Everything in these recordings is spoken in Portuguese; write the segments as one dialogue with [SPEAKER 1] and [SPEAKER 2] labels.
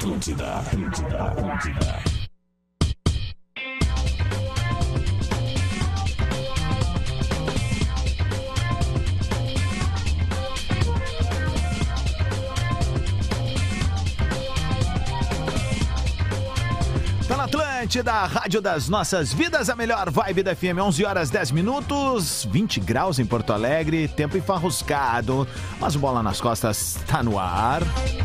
[SPEAKER 1] Atlântida.
[SPEAKER 2] Tá na Atlântida, a rádio das nossas vidas, a melhor vibe da FM, 11 horas 10 minutos, 20 graus em Porto Alegre, tempo enfarruscado, mas o Bola nas Costas tá no ar.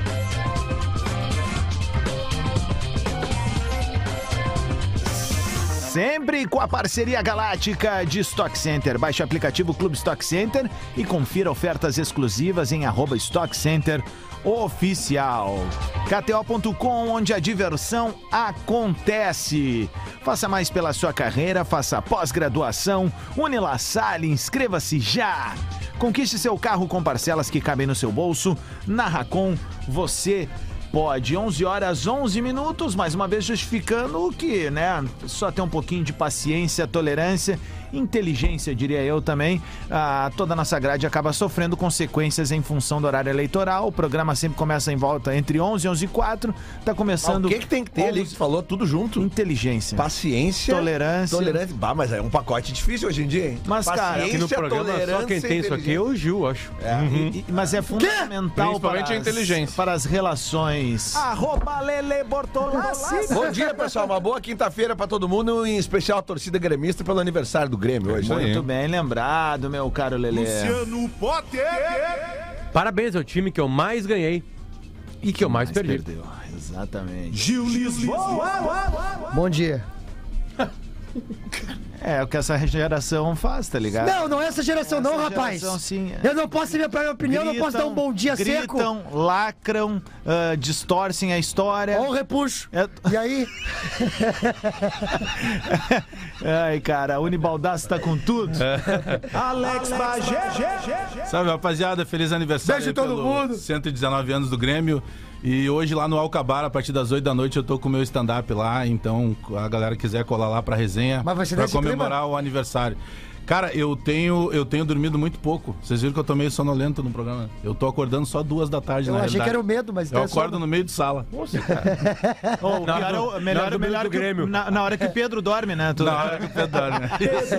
[SPEAKER 2] Sempre com a parceria galáctica de Stock Center. Baixe o aplicativo Clube Stock Center e confira ofertas exclusivas em @StockCenterOficial. KTO.com, onde a diversão acontece. Faça mais pela sua carreira, faça pós-graduação. Unilassalle, inscreva-se já. Conquiste seu carro com parcelas que cabem no seu bolso. Na Racon, você pode. 11 horas 11 minutos, mais uma vez justificando que, né, só ter um pouquinho de paciência, tolerância, inteligência, diria eu também. Toda a nossa grade acaba sofrendo consequências em função do horário eleitoral. O programa sempre começa em volta entre 11 e 11 e 4. Tá começando...
[SPEAKER 3] O que tem que ter ali que você falou? Tudo junto?
[SPEAKER 2] Inteligência.
[SPEAKER 3] Paciência.
[SPEAKER 2] Tolerância.
[SPEAKER 3] Bah, mas é um pacote difícil hoje em dia, hein?
[SPEAKER 2] Mas, cara,
[SPEAKER 4] aqui no programa só quem tem isso aqui é o Gil, acho.
[SPEAKER 2] Mas é fundamental
[SPEAKER 4] Principalmente a inteligência.
[SPEAKER 2] para as relações. @Lele Bortolassi.
[SPEAKER 3] Bom dia, pessoal. Uma boa quinta-feira pra todo mundo, em especial a torcida gremista pelo aniversário do Grêmio hoje.
[SPEAKER 2] Muito bem lembrado, meu caro Lelê.
[SPEAKER 5] Luciano Potter.
[SPEAKER 4] Parabéns ao time que eu mais ganhei e que eu mais perdi.
[SPEAKER 2] Perdeu. Exatamente.
[SPEAKER 5] Gil Lisboa.
[SPEAKER 6] Bom dia.
[SPEAKER 2] É o que essa geração faz, tá ligado?
[SPEAKER 6] Não é essa geração não, rapaz.
[SPEAKER 2] Geração, sim,
[SPEAKER 6] Eu não posso ter minha opinião, não posso dar um bom dia seco.
[SPEAKER 2] Gritam, lacram, distorcem a história.
[SPEAKER 6] Ó o repuxo. E aí?
[SPEAKER 2] Ai, cara, a Unibaldaço tá com tudo.
[SPEAKER 5] Alex Bagé.
[SPEAKER 7] Salve, rapaziada. Feliz aniversário.
[SPEAKER 6] Beijo todo mundo.
[SPEAKER 7] 119 anos do Grêmio. E hoje lá no Alcabar, a partir das 8 da noite, eu tô com o meu stand-up lá. Então, a galera quiser colar lá pra resenha,
[SPEAKER 6] mas vai ser
[SPEAKER 7] pra comemorar o aniversário. Cara, eu tenho dormido muito pouco. Vocês viram que eu tô meio sonolento no programa. Eu tô acordando só 2 da tarde, na realidade.
[SPEAKER 6] Eu achei que era o medo, mas...
[SPEAKER 7] Eu acordo no meio de sala.
[SPEAKER 4] Nossa, cara.
[SPEAKER 2] Melhor
[SPEAKER 4] do Grêmio.
[SPEAKER 2] Na hora que o Pedro dorme, né?
[SPEAKER 7] Na hora que o Pedro dorme.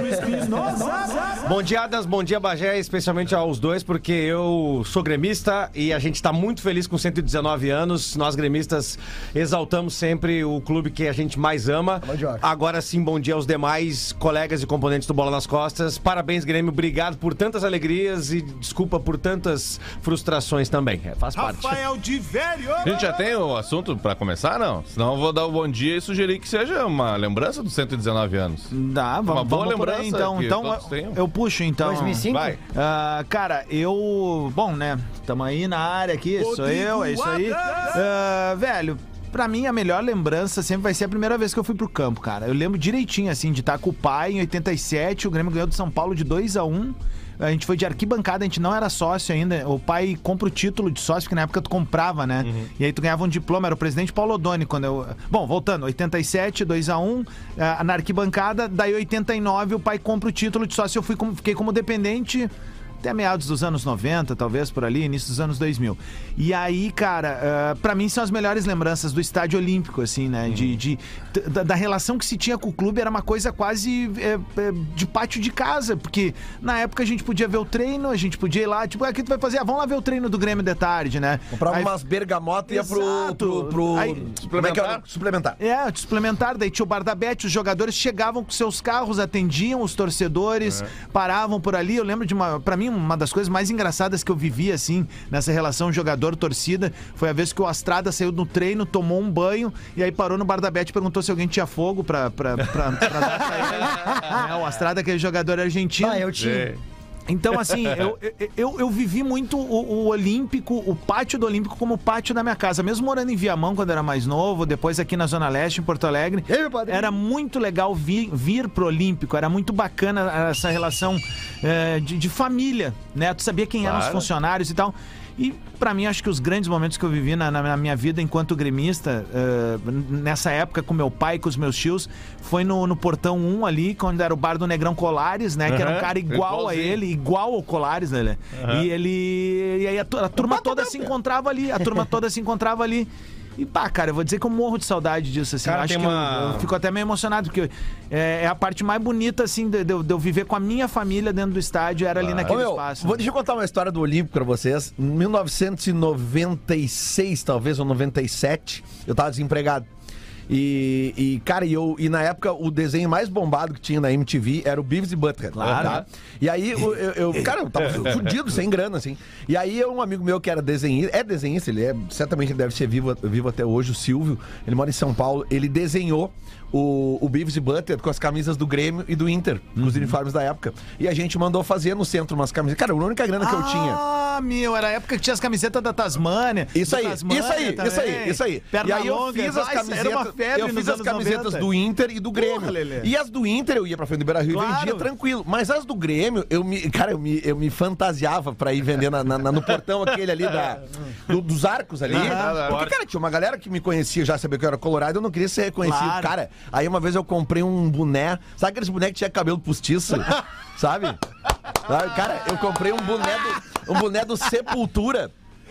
[SPEAKER 8] Bom dia, Adas, bom dia, Bagé, especialmente aos dois, porque eu sou gremista e a gente tá muito feliz com 119 anos. Nós, gremistas, exaltamos sempre o clube que a gente mais ama. Agora sim, bom dia aos demais colegas e componentes do Bola nas Costas. Parabéns, Grêmio, obrigado por tantas alegrias e desculpa por tantas frustrações também. Faz parte.
[SPEAKER 5] Rafael de Velho.
[SPEAKER 4] A gente já tem o assunto pra começar, não? Senão eu vou dar o bom dia e sugerir que seja uma lembrança dos 119 anos.
[SPEAKER 2] Dá,
[SPEAKER 4] Uma boa
[SPEAKER 2] vamos por aí,
[SPEAKER 4] lembrança
[SPEAKER 2] então.
[SPEAKER 4] que
[SPEAKER 2] Então
[SPEAKER 4] todos tenham.
[SPEAKER 2] eu puxo, então.
[SPEAKER 6] 2005?
[SPEAKER 4] Vai.
[SPEAKER 2] Cara, bom, né? Tamo aí na área aqui, sou eu, é isso aí. Velho, pra mim, a melhor lembrança sempre vai ser a primeira vez que eu fui pro campo, cara. Eu lembro direitinho, assim, de estar com o pai em 87, o Grêmio ganhou do São Paulo de 2-1. A gente foi de arquibancada, a gente não era sócio ainda. O pai compra o título de sócio, porque na época tu comprava, né? E aí tu ganhava um diploma, era o presidente Paulo Odoni quando eu... Bom, voltando, 87, 2-1, na arquibancada, daí 89 o pai compra o título de sócio, fiquei como dependente... até meados dos anos 90, talvez, por ali, início dos anos 2000. E aí, cara, pra mim são as melhores lembranças do Estádio Olímpico, assim, né? Da relação que se tinha com o clube, era uma coisa quase de pátio de casa, porque na época a gente podia ver o treino, a gente podia ir lá, tipo, o que tu vai fazer? Vamos lá ver o treino do Grêmio de tarde, né?
[SPEAKER 3] Comprava umas bergamotas e ia pro
[SPEAKER 4] Suplementar?
[SPEAKER 3] Suplementar.
[SPEAKER 2] Suplementar, daí tinha o bar da Bet, os jogadores chegavam com seus carros, atendiam os torcedores, paravam por ali. Eu lembro de pra mim, uma das coisas mais engraçadas que eu vivi, assim, nessa relação jogador-torcida, foi a vez que o Astrada saiu no treino, tomou um banho, e aí parou no bar da Bet e perguntou se alguém tinha fogo pra dar pra ele. O Astrada, aquele jogador argentino.
[SPEAKER 6] Eu tinha.
[SPEAKER 2] Então, assim, eu vivi muito o Olímpico, o pátio do Olímpico como o pátio da minha casa. Mesmo morando em Viamão, quando era mais novo, depois aqui na Zona Leste, em Porto Alegre, era muito legal vir pro Olímpico, era muito bacana essa relação de família, né? Tu sabia quem eram os funcionários e tal. E pra mim, acho que os grandes momentos que eu vivi na minha vida enquanto gremista, nessa época com meu pai e com os meus tios, foi no Portão 1 ali, quando era o bar do Negrão Colares, né? Que era um cara igual a ele, igual ao Colares, né? E aí a turma toda se encontrava ali, E pá, cara, eu vou dizer que eu morro de saudade disso, assim.
[SPEAKER 8] Cara,
[SPEAKER 2] Eu acho que eu fico até meio emocionado, porque é a parte mais bonita, assim, de eu viver com a minha família dentro do estádio, era ali naquele espaço.
[SPEAKER 3] Deixa eu contar uma história do Olímpico pra vocês. Em 1996, talvez, ou 97, eu tava desempregado. Cara, e na época o desenho mais bombado que tinha na MTV era o Beavis e Butthead.
[SPEAKER 2] Claro.
[SPEAKER 3] Tá? E aí, cara, eu tava fudido, sem grana, assim. E aí, um amigo meu que era desenhista, certamente ele deve ser vivo até hoje, o Silvio, ele mora em São Paulo, ele desenhou o Beavis e Butthead com as camisas do Grêmio e do Inter, com os uniformes da época. E a gente mandou fazer no centro umas camisetas. Cara, a única grana que eu tinha.
[SPEAKER 2] Ah, meu, era a época que tinha as camisetas da Tasmânia.
[SPEAKER 3] Isso aí.
[SPEAKER 2] Perna
[SPEAKER 3] E aí eu
[SPEAKER 2] longa,
[SPEAKER 3] fiz as camisetas,
[SPEAKER 2] era uma febre
[SPEAKER 3] eu fiz
[SPEAKER 2] nos
[SPEAKER 3] as
[SPEAKER 2] anos
[SPEAKER 3] camisetas
[SPEAKER 2] 90.
[SPEAKER 3] do Inter e do Grêmio.
[SPEAKER 2] Porra, Lelê.
[SPEAKER 3] E as do Inter eu ia pra frente do Beira-Rio
[SPEAKER 2] Claro.
[SPEAKER 3] e vendia tranquilo. Mas as do Grêmio, eu me fantasiava pra ir vender no portão aquele ali dos arcos ali. Porque, cara, tinha uma galera que me conhecia, já sabia que eu era colorado, eu não queria ser reconhecido.
[SPEAKER 2] Claro.
[SPEAKER 3] Cara, aí uma vez eu comprei um boné, sabe aqueles bonecos que tinha cabelo postiço? Sabe? Cara, eu comprei um boné do Sepultura.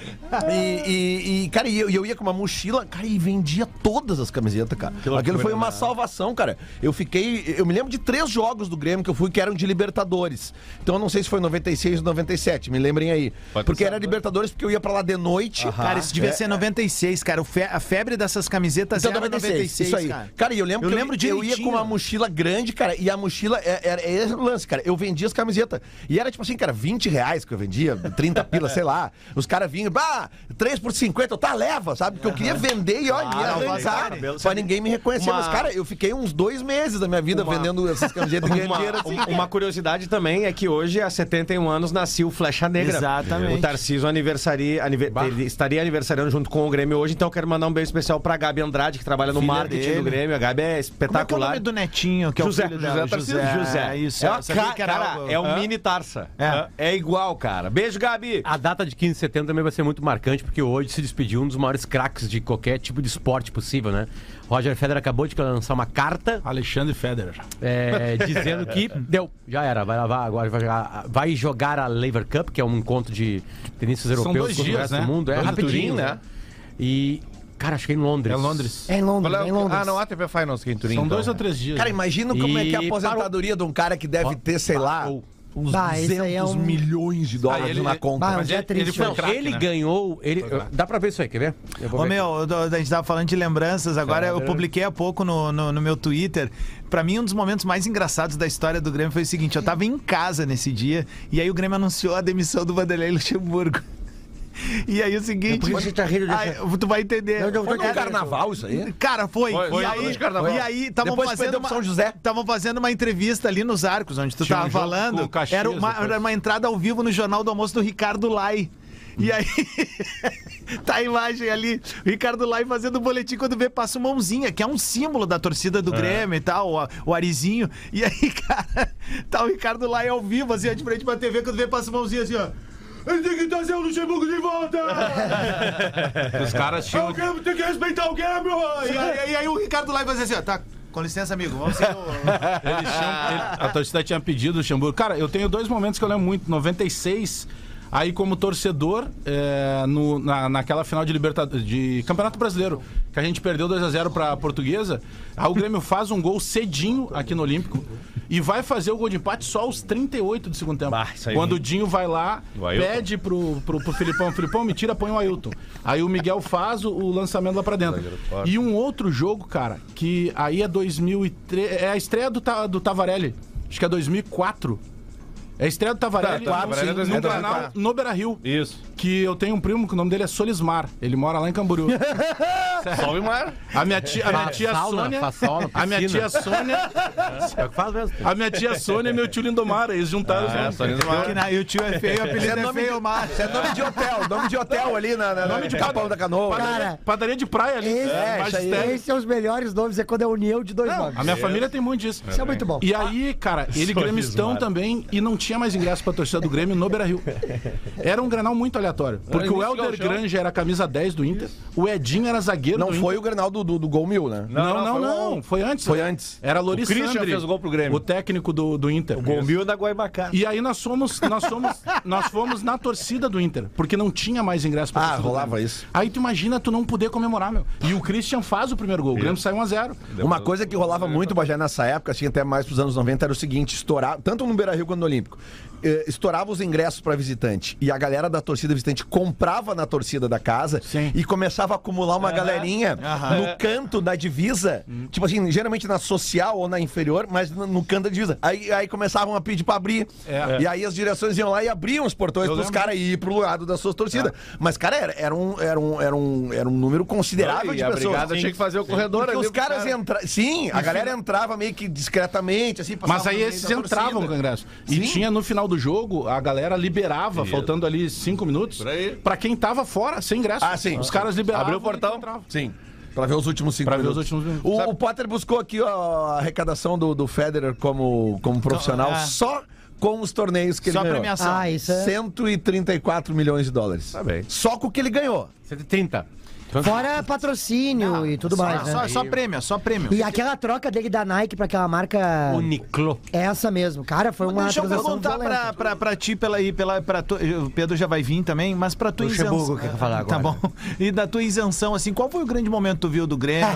[SPEAKER 3] Cara, eu ia com uma mochila, cara, e vendia todas as camisetas, cara. Aquilo foi uma salvação, cara. Eu me lembro de 3 jogos do Grêmio que eu fui que eram de Libertadores. Então eu não sei se foi 96 ou 97, me lembrem aí. Porque era Libertadores porque eu ia pra lá de noite.
[SPEAKER 2] Cara, isso devia ser 96, cara. A febre dessas camisetas
[SPEAKER 3] Então,
[SPEAKER 2] era 96,
[SPEAKER 3] isso aí. Cara, e eu lembro que eu ia com uma mochila grande, cara, e a mochila era esse o lance, cara. Eu vendia as camisetas. E era tipo assim, cara, R$20 que eu vendia, 30 pila, sei lá. Os caras vinham, 3 por 50, leva, sabe? Porque eu queria vender e olha, ia arrancar pra ninguém me reconhecer. Mas, cara, eu fiquei uns 2 meses da minha vida vendendo essas camisetas de dinheiro assim.
[SPEAKER 8] Uma curiosidade também é que hoje, há 71 anos, nasceu o Flecha Negra.
[SPEAKER 2] Exatamente.
[SPEAKER 8] O Tarcísio ele estaria aniversariando junto com o Grêmio hoje, então eu quero mandar um beijo especial pra Gabi Andrade, que trabalha no
[SPEAKER 2] Filha
[SPEAKER 8] marketing
[SPEAKER 2] dele.
[SPEAKER 8] do Grêmio. A Gabi é espetacular.
[SPEAKER 2] Como é que é o nome do netinho, que
[SPEAKER 8] José,
[SPEAKER 2] é o filho dela?
[SPEAKER 8] José.
[SPEAKER 2] Isso, eu sabia que era algo-
[SPEAKER 8] é um mini Tarsa.
[SPEAKER 2] É.
[SPEAKER 8] É igual, cara. Beijo, Gabi.
[SPEAKER 1] A data de 15 de setembro também vai ser muito marcante, porque hoje se despediu um dos maiores craques de qualquer tipo de esporte possível, né? Roger Federer acabou de lançar uma carta
[SPEAKER 7] Alexandre Federer.
[SPEAKER 1] dizendo que deu, já era, agora vai jogar a Lever Cup, que é um encontro de tenistas europeus
[SPEAKER 7] 2
[SPEAKER 1] contra o
[SPEAKER 7] dias,
[SPEAKER 1] resto
[SPEAKER 7] né?
[SPEAKER 1] do mundo. É
[SPEAKER 4] 2 de
[SPEAKER 1] rapidinho,
[SPEAKER 4] Turim,
[SPEAKER 1] né? E, cara, acho que é em Londres.
[SPEAKER 7] É Londres.
[SPEAKER 6] É em Londres, é em Londres.
[SPEAKER 4] Ah, não, ATP Finals que é em Turim.
[SPEAKER 7] São
[SPEAKER 4] então.
[SPEAKER 7] 2 ou 3 dias.
[SPEAKER 3] Cara, imagina como é que é a aposentadoria de um cara que deve ter, sei lá, uns
[SPEAKER 6] Bah, esse aí é
[SPEAKER 3] 200
[SPEAKER 6] um-
[SPEAKER 3] milhões de dólares na conta.
[SPEAKER 6] Bah, um
[SPEAKER 7] Mas
[SPEAKER 6] dia
[SPEAKER 7] ele
[SPEAKER 6] triste.
[SPEAKER 7] foi
[SPEAKER 6] Não,
[SPEAKER 7] craque,
[SPEAKER 1] Ele
[SPEAKER 7] né?
[SPEAKER 1] ganhou. Dá pra ver isso aí, quer ver? Eu vou
[SPEAKER 2] Ô
[SPEAKER 1] ver
[SPEAKER 2] meu, a gente tava falando de lembranças, agora eu publiquei há pouco no meu Twitter. Pra mim, um dos momentos mais engraçados da história do Grêmio foi o seguinte: eu tava em casa nesse dia, e aí o Grêmio anunciou a demissão do Vanderlei Luxemburgo. E aí o seguinte.
[SPEAKER 8] Por que você tá rindo disso?
[SPEAKER 2] Tu vai entender.
[SPEAKER 3] Foi no carnaval isso aí?
[SPEAKER 2] Cara, foi.
[SPEAKER 4] Foi
[SPEAKER 2] E
[SPEAKER 4] de carnaval.
[SPEAKER 2] aí estavam
[SPEAKER 3] Depois
[SPEAKER 2] fazendo
[SPEAKER 3] perdeu pro São José.
[SPEAKER 2] Estavam fazendo uma entrevista ali nos Arcos, onde tu
[SPEAKER 7] Tinha um
[SPEAKER 2] tava
[SPEAKER 7] jogo com
[SPEAKER 2] falando.
[SPEAKER 7] o Caxias
[SPEAKER 2] Era uma entrada ao vivo no Jornal do Almoço do Ricardo Lai. E aí, tá a imagem ali, o Ricardo Lai fazendo o boletim quando vê, passa o Mãozinha, que é um símbolo da torcida do Grêmio e tal, o Arizinho. E aí, cara, tá o Ricardo Lai ao vivo, assim, de frente pra TV, quando vê, passa o Mãozinha assim, ó. Ele tem que trazer o Luxemburgo de volta!
[SPEAKER 7] Os caras tinham.
[SPEAKER 2] O Grêmio tem que respeitar o Grêmio! E aí o Ricardo Lai vai dizer assim, ó, tá, com licença, amigo, vamos ser
[SPEAKER 7] A torcida tinha pedido o Luxemburgo. Cara, eu tenho 2 momentos que eu lembro muito. 96, aí como torcedor, naquela final de Campeonato Brasileiro, que a gente perdeu 2-0 pra Portuguesa, aí o Grêmio faz um gol cedinho aqui no Olímpico e vai fazer o gol de empate só aos 38 do segundo tempo.
[SPEAKER 8] Isso aí.
[SPEAKER 7] Quando o Dinho vai lá,
[SPEAKER 4] O Ailton.
[SPEAKER 7] pede pro Filipão, Filipão, me tira, põe o Ailton. Aí o Miguel faz o lançamento lá pra dentro. E um outro jogo, cara, que aí é 2003, é a estreia do Tavarelli, acho que é 2004. É a estreia do Tavarelli,
[SPEAKER 4] Tavarelli é
[SPEAKER 7] no
[SPEAKER 4] 2004.
[SPEAKER 7] canal no Beira-Rio.
[SPEAKER 4] Isso.
[SPEAKER 7] Que eu tenho um primo que o nome dele é Solismar. Ele mora lá em Camboriú.
[SPEAKER 4] Salve, Mar.
[SPEAKER 7] A minha tia Sônia.
[SPEAKER 1] faz sauna,
[SPEAKER 7] A minha tia Sônia.
[SPEAKER 1] É o que faz mesmo.
[SPEAKER 7] A minha tia Sônia e meu tio Lindomar. Eles juntaram os nomes.
[SPEAKER 2] E o tio é feio, o apelido é feio, Mar.
[SPEAKER 3] Isso é nome de hotel ali
[SPEAKER 7] Nome de
[SPEAKER 3] Capão da Canoa.
[SPEAKER 6] Cara,
[SPEAKER 7] Padaria de praia ali. Magistério.
[SPEAKER 6] esses são os melhores nomes, é quando é a união de 2 nomes.
[SPEAKER 7] A minha família tem muito disso.
[SPEAKER 6] Isso é muito bom.
[SPEAKER 7] E aí, cara, ele gremistão também e não tinha tinha mais ingresso pra torcida do Grêmio no Beira-Rio. Era um Grenal muito aleatório. Porque o Helder Grange era a camisa 10 do Inter, o Edinho era zagueiro
[SPEAKER 3] Não
[SPEAKER 7] do
[SPEAKER 3] foi
[SPEAKER 7] Inter.
[SPEAKER 3] o Grenal do Gol Mil, né?
[SPEAKER 7] Não. Foi antes.
[SPEAKER 3] Foi antes.
[SPEAKER 7] Era Loris
[SPEAKER 4] Christian
[SPEAKER 7] Sandri,
[SPEAKER 4] fez o gol pro Grêmio.
[SPEAKER 7] o técnico do Inter.
[SPEAKER 8] Gol mil da Guaibacá.
[SPEAKER 7] E aí nós fomos na torcida do Inter, porque não tinha mais ingresso pra torcida do
[SPEAKER 3] rolava
[SPEAKER 7] Grêmio.
[SPEAKER 3] isso.
[SPEAKER 7] Aí tu imagina tu não poder comemorar, meu. E o Christian faz o primeiro gol, o Grêmio saiu 1-0.
[SPEAKER 3] Uma coisa que rolava muito, Bagé, nessa época, assim, até mais pros anos 90, era o seguinte, estourar, tanto no Beira-Rio quanto no Olímpico, estourava os ingressos pra visitante, e a galera da torcida visitante comprava na torcida da casa.
[SPEAKER 7] Sim.
[SPEAKER 3] E começava a acumular uma galerinha no canto da divisa, tipo assim, geralmente na social ou na inferior, mas no canto da divisa. Aí começavam a pedir pra abrir, e aí as direções iam lá e abriam os portões pros caras ir pro lado das suas torcidas. Mas, cara, era um número considerável
[SPEAKER 4] E
[SPEAKER 3] de
[SPEAKER 4] a
[SPEAKER 3] pessoas.
[SPEAKER 4] brigada tinha que fazer o corredor
[SPEAKER 3] Porque
[SPEAKER 4] ali.
[SPEAKER 3] os caras entravam. Sim, a galera entrava meio que discretamente, assim, passava
[SPEAKER 7] Mas aí
[SPEAKER 3] no meio
[SPEAKER 7] esses
[SPEAKER 3] da
[SPEAKER 7] entravam
[SPEAKER 3] torcida.
[SPEAKER 7] com o ingresso. E
[SPEAKER 3] Sim.
[SPEAKER 7] tinha no final do jogo, a galera liberava, faltando ali 5 minutos,
[SPEAKER 4] Por aí.
[SPEAKER 7] pra quem tava fora, sem ingresso.
[SPEAKER 3] Ah, sim.
[SPEAKER 7] Os caras liberavam.
[SPEAKER 4] Abriu o portão.
[SPEAKER 7] e quem entrava.
[SPEAKER 3] Sim. Pra ver os últimos 5
[SPEAKER 7] Pra ver
[SPEAKER 3] minutos.
[SPEAKER 7] os últimos minutos.
[SPEAKER 3] O Potter buscou aqui ó, a arrecadação do Federer como profissional só com os torneios que ele
[SPEAKER 2] Só a
[SPEAKER 3] ganhou.
[SPEAKER 2] premiação.
[SPEAKER 6] Ah, isso é.
[SPEAKER 3] 134 milhões de dólares.
[SPEAKER 4] Tá bem.
[SPEAKER 3] Só com o que ele ganhou.
[SPEAKER 1] 130.
[SPEAKER 6] Fora patrocínio e tudo mais, né?
[SPEAKER 2] Só prêmio, só prêmio.
[SPEAKER 6] E aquela troca dele da Nike pra aquela marca.
[SPEAKER 1] Uniqlo.
[SPEAKER 6] Essa mesmo. Cara, foi uma
[SPEAKER 2] Deixa eu
[SPEAKER 6] transação
[SPEAKER 2] perguntar
[SPEAKER 6] violenta.
[SPEAKER 2] pra ti, o Pedro já vai vir também, mas pra tua
[SPEAKER 6] Luxemburgo
[SPEAKER 2] isenção.
[SPEAKER 6] quer falar agora.
[SPEAKER 2] Tá bom. E da tua isenção, assim, qual foi o grande momento que tu viu do Grêmio?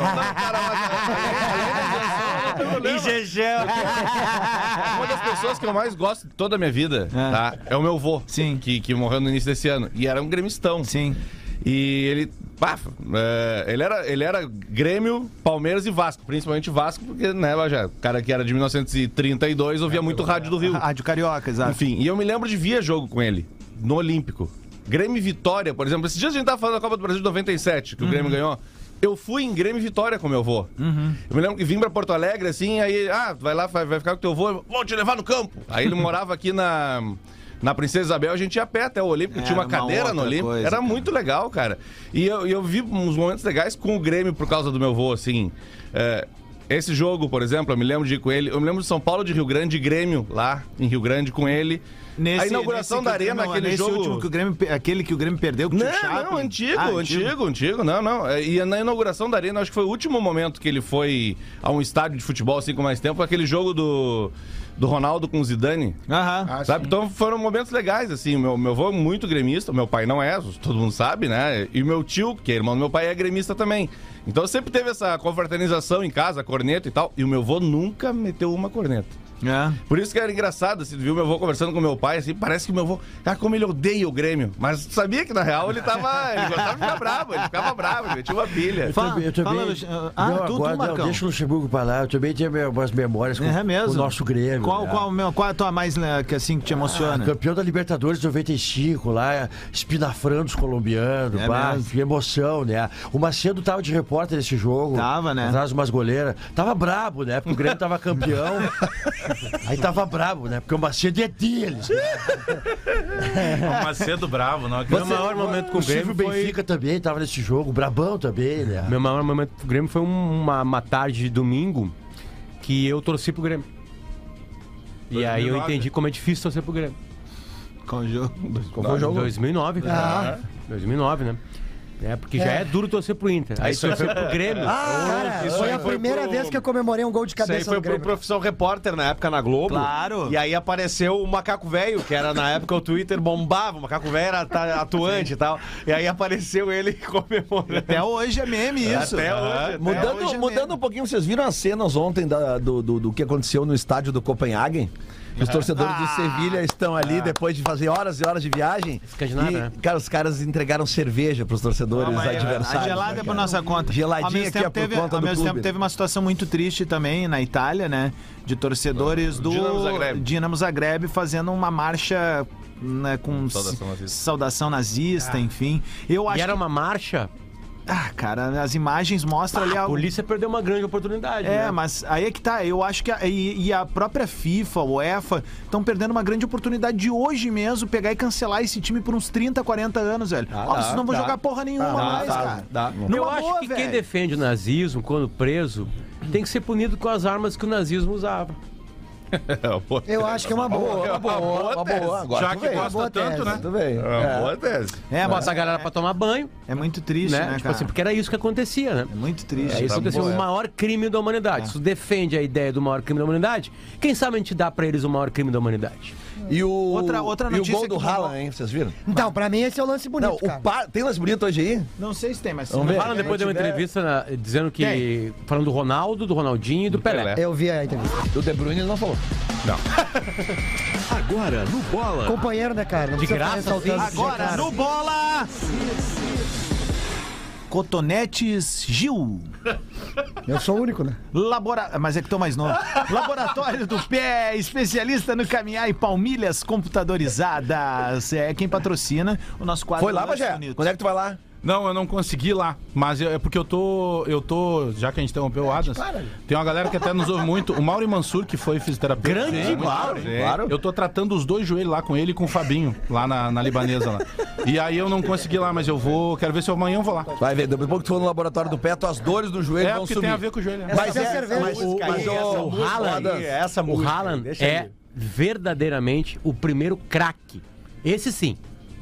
[SPEAKER 4] Uma das pessoas que eu mais gosto de toda a minha vida, tá? É o meu vô.
[SPEAKER 2] Sim.
[SPEAKER 4] Que morreu no início desse ano. E era um gremistão.
[SPEAKER 2] Sim.
[SPEAKER 4] E ele. Ele era Grêmio, Palmeiras e Vasco. Principalmente Vasco, porque, né, já, o cara que era de 1932 ouvia muito rádio do Rio.
[SPEAKER 2] Rádio Carioca, exato.
[SPEAKER 4] Enfim, e eu me lembro de ver jogo com ele no Olímpico. Grêmio e Vitória, por exemplo. Esses dias a gente tava falando da Copa do Brasil de 97, que o Grêmio ganhou. Eu fui em Grêmio e Vitória com meu avô. Eu me lembro que vim pra Porto Alegre, assim, aí, vai lá, vai ficar com teu avô, vou te levar no campo. Aí ele morava aqui na Princesa Isabel, a gente ia a pé até o Olímpico, tinha uma cadeira no Olímpico.
[SPEAKER 2] coisa,
[SPEAKER 4] Era
[SPEAKER 2] cara.
[SPEAKER 4] muito legal, cara. E eu vi uns momentos legais com o Grêmio por causa do meu avô, assim. Esse jogo, por exemplo, eu me lembro de ir com ele. Eu me lembro de São Paulo de Rio Grande, Grêmio, lá em Rio Grande, com ele. A inauguração da arena, aquele jogo.
[SPEAKER 2] Último que o Grêmio, aquele que o Grêmio perdeu, que tinha o Chape.
[SPEAKER 4] Não, antigo. Não. E na inauguração da arena, acho que foi o último momento que ele foi a um estádio de futebol, assim, com mais tempo, aquele jogo do Ronaldo com o Zidane.
[SPEAKER 2] Aham.
[SPEAKER 4] Sabe? Então foram momentos legais, assim. Meu avô é muito gremista, meu pai não é, todo mundo sabe, né? E o meu tio, que é irmão do meu pai, é gremista também. Então sempre teve essa confraternização em casa, corneta e tal. E o meu avô nunca meteu uma corneta.
[SPEAKER 2] É.
[SPEAKER 4] Por isso que era engraçado, assim, viu meu avô conversando com meu pai, assim, parece que meu avô, cara, como ele odeia o Grêmio. Mas sabia que na real ele gostava de ficar bravo, ele ficava bravo, ele metia uma pilha.
[SPEAKER 6] Eu
[SPEAKER 2] Fala,
[SPEAKER 6] também.
[SPEAKER 2] tu, Marcão.
[SPEAKER 6] Deixa o Luxemburgo pra lá. Eu também tenho umas memórias com
[SPEAKER 2] É mesmo?
[SPEAKER 6] o nosso Grêmio.
[SPEAKER 2] Qual a tua mais, né, que assim, que te emociona?
[SPEAKER 6] Campeão da Libertadores 95, lá, espinafrando os colombianos,
[SPEAKER 2] É mesmo?
[SPEAKER 6] que emoção, né? O Macedo tava de repórter nesse jogo.
[SPEAKER 2] Tava, né?
[SPEAKER 6] Atrás de umas goleiras. Tava brabo, né? Porque o Grêmio tava campeão. Aí tava brabo, né? Porque o Macedo é deles.
[SPEAKER 7] O Macedo bravo, não.
[SPEAKER 1] Meu maior momento com o
[SPEAKER 6] Silvio
[SPEAKER 1] Grêmio foi...
[SPEAKER 6] Benfica também tava nesse jogo. Brabão também, né?
[SPEAKER 1] Meu maior momento com o Grêmio foi uma tarde de domingo que eu torci pro Grêmio. E aí eu
[SPEAKER 7] 2009.
[SPEAKER 1] entendi como é difícil torcer pro Grêmio.
[SPEAKER 2] Qual jogo?
[SPEAKER 1] Qual foi o jogo? 2009, cara. 2009, né? Porque já é duro torcer pro Inter. Aí torcer pro Grêmio.
[SPEAKER 6] Cara, foi a primeira vez que eu comemorei um gol de
[SPEAKER 8] Isso aí
[SPEAKER 6] cabeça
[SPEAKER 8] foi
[SPEAKER 6] no
[SPEAKER 8] pro
[SPEAKER 6] Grêmio.
[SPEAKER 8] Profissão Repórter na época na Globo.
[SPEAKER 2] Claro.
[SPEAKER 8] E aí apareceu o Macaco Velho, que era na época o Twitter bombava, o Macaco Velho era atuante e tal. E aí apareceu ele comemorando.
[SPEAKER 2] Até hoje é meme isso.
[SPEAKER 8] Até hoje.
[SPEAKER 3] Mudando um pouquinho, vocês viram as cenas ontem do que aconteceu no estádio do Copenhagen? Os torcedores do Sevilha estão ali depois de fazer horas e horas de viagem.
[SPEAKER 1] Escandinávia,
[SPEAKER 3] E,
[SPEAKER 1] né?
[SPEAKER 3] cara, os caras entregaram cerveja pros torcedores adversários.
[SPEAKER 2] A gelada é por nossa conta.
[SPEAKER 3] Geladinha
[SPEAKER 2] Ao mesmo
[SPEAKER 3] aqui é
[SPEAKER 2] tempo
[SPEAKER 3] por conta
[SPEAKER 2] ao
[SPEAKER 3] do
[SPEAKER 2] mesmo
[SPEAKER 3] clube.
[SPEAKER 2] tempo teve uma situação muito triste também na Itália, né? De torcedores do Dinamo Zagreb fazendo uma marcha, né, com saudação nazista, enfim. Eu acho
[SPEAKER 1] E era
[SPEAKER 2] que...
[SPEAKER 1] uma marcha.
[SPEAKER 2] cara, as imagens mostram ali
[SPEAKER 1] A
[SPEAKER 2] algo...
[SPEAKER 1] polícia perdeu uma grande oportunidade. né?
[SPEAKER 2] Mas aí é que tá, eu acho que e a própria FIFA, o UEFA, estão perdendo uma grande oportunidade de hoje mesmo pegar e cancelar esse time por uns 30, 40 anos, velho. Vocês não vão jogar porra nenhuma mais, cara.
[SPEAKER 1] Eu
[SPEAKER 2] Numa
[SPEAKER 1] acho
[SPEAKER 2] boa,
[SPEAKER 1] que quem
[SPEAKER 2] velho.
[SPEAKER 1] defende o nazismo, quando preso, tem que ser punido com as armas que o nazismo usava.
[SPEAKER 9] Eu acho que é uma boa.
[SPEAKER 3] Uma boa. Agora
[SPEAKER 7] Já
[SPEAKER 3] tu
[SPEAKER 7] que
[SPEAKER 3] veio.
[SPEAKER 7] gosta
[SPEAKER 9] boa
[SPEAKER 7] tanto,
[SPEAKER 9] tese.
[SPEAKER 7] né?
[SPEAKER 3] Tu veio.
[SPEAKER 4] Boa tese.
[SPEAKER 1] Bota a galera pra tomar banho,
[SPEAKER 2] É muito triste,
[SPEAKER 1] né?
[SPEAKER 2] né,
[SPEAKER 1] Tipo
[SPEAKER 2] cara?
[SPEAKER 1] assim, porque era isso que acontecia, né?
[SPEAKER 2] É muito triste.
[SPEAKER 1] É isso que aconteceu, o maior crime da humanidade. Se tu defende a ideia do maior crime da humanidade, quem sabe a gente dá pra eles o maior crime da humanidade?
[SPEAKER 3] E o,
[SPEAKER 2] Outra
[SPEAKER 3] e o
[SPEAKER 2] notícia
[SPEAKER 3] gol do
[SPEAKER 2] que
[SPEAKER 3] Haaland, hein? Vocês viram?
[SPEAKER 9] Então, pra mim esse é o lance bonito,
[SPEAKER 3] Não,
[SPEAKER 9] cara.
[SPEAKER 3] tem lance bonito hoje aí?
[SPEAKER 2] Não sei se tem, mas...
[SPEAKER 3] Vamos ver.
[SPEAKER 1] O Haaland depois deu uma entrevista dizendo que... Falando do Ronaldo, do Ronaldinho e do Pelé.
[SPEAKER 9] Eu vi a entrevista.
[SPEAKER 3] Do De Bruyne ele não falou.
[SPEAKER 10] Agora no Bola.
[SPEAKER 9] Companheiro, né, cara? Não precisa ficar
[SPEAKER 1] graça,
[SPEAKER 9] ressaltando esse
[SPEAKER 2] Agora,
[SPEAKER 9] cara.
[SPEAKER 2] no Bola... Cotonetes Gil.
[SPEAKER 9] Eu sou o único, né?
[SPEAKER 2] Mas é que tô mais novo. Laboratório do Pé, especialista no caminhar e palmilhas computadorizadas. É quem patrocina o nosso quadro.
[SPEAKER 3] Foi lá, Bagé? Quando é que tu vai lá?
[SPEAKER 7] Não, eu não consegui ir lá, mas é porque eu tô, já que a gente interrompeu o Adams, tem uma galera que até nos ouve muito, o Mauri Mansur, que foi fisioterapeuta.
[SPEAKER 1] Grande
[SPEAKER 7] Mauri.
[SPEAKER 3] claro.
[SPEAKER 7] Eu tô tratando os dois joelhos lá com ele e com o Fabinho, lá na libanesa lá. E aí eu não consegui ir lá, mas quero ver se amanhã eu vou lá.
[SPEAKER 3] Vai ver, depois que tu for no laboratório do pé, tuas dores do joelho
[SPEAKER 7] É,
[SPEAKER 3] vão
[SPEAKER 7] porque
[SPEAKER 3] sumir.
[SPEAKER 7] tem a ver com o joelho. Né?
[SPEAKER 3] Mas
[SPEAKER 9] Essa cerveja.
[SPEAKER 1] O Haaland é verdadeiramente o primeiro craque. Esse sim,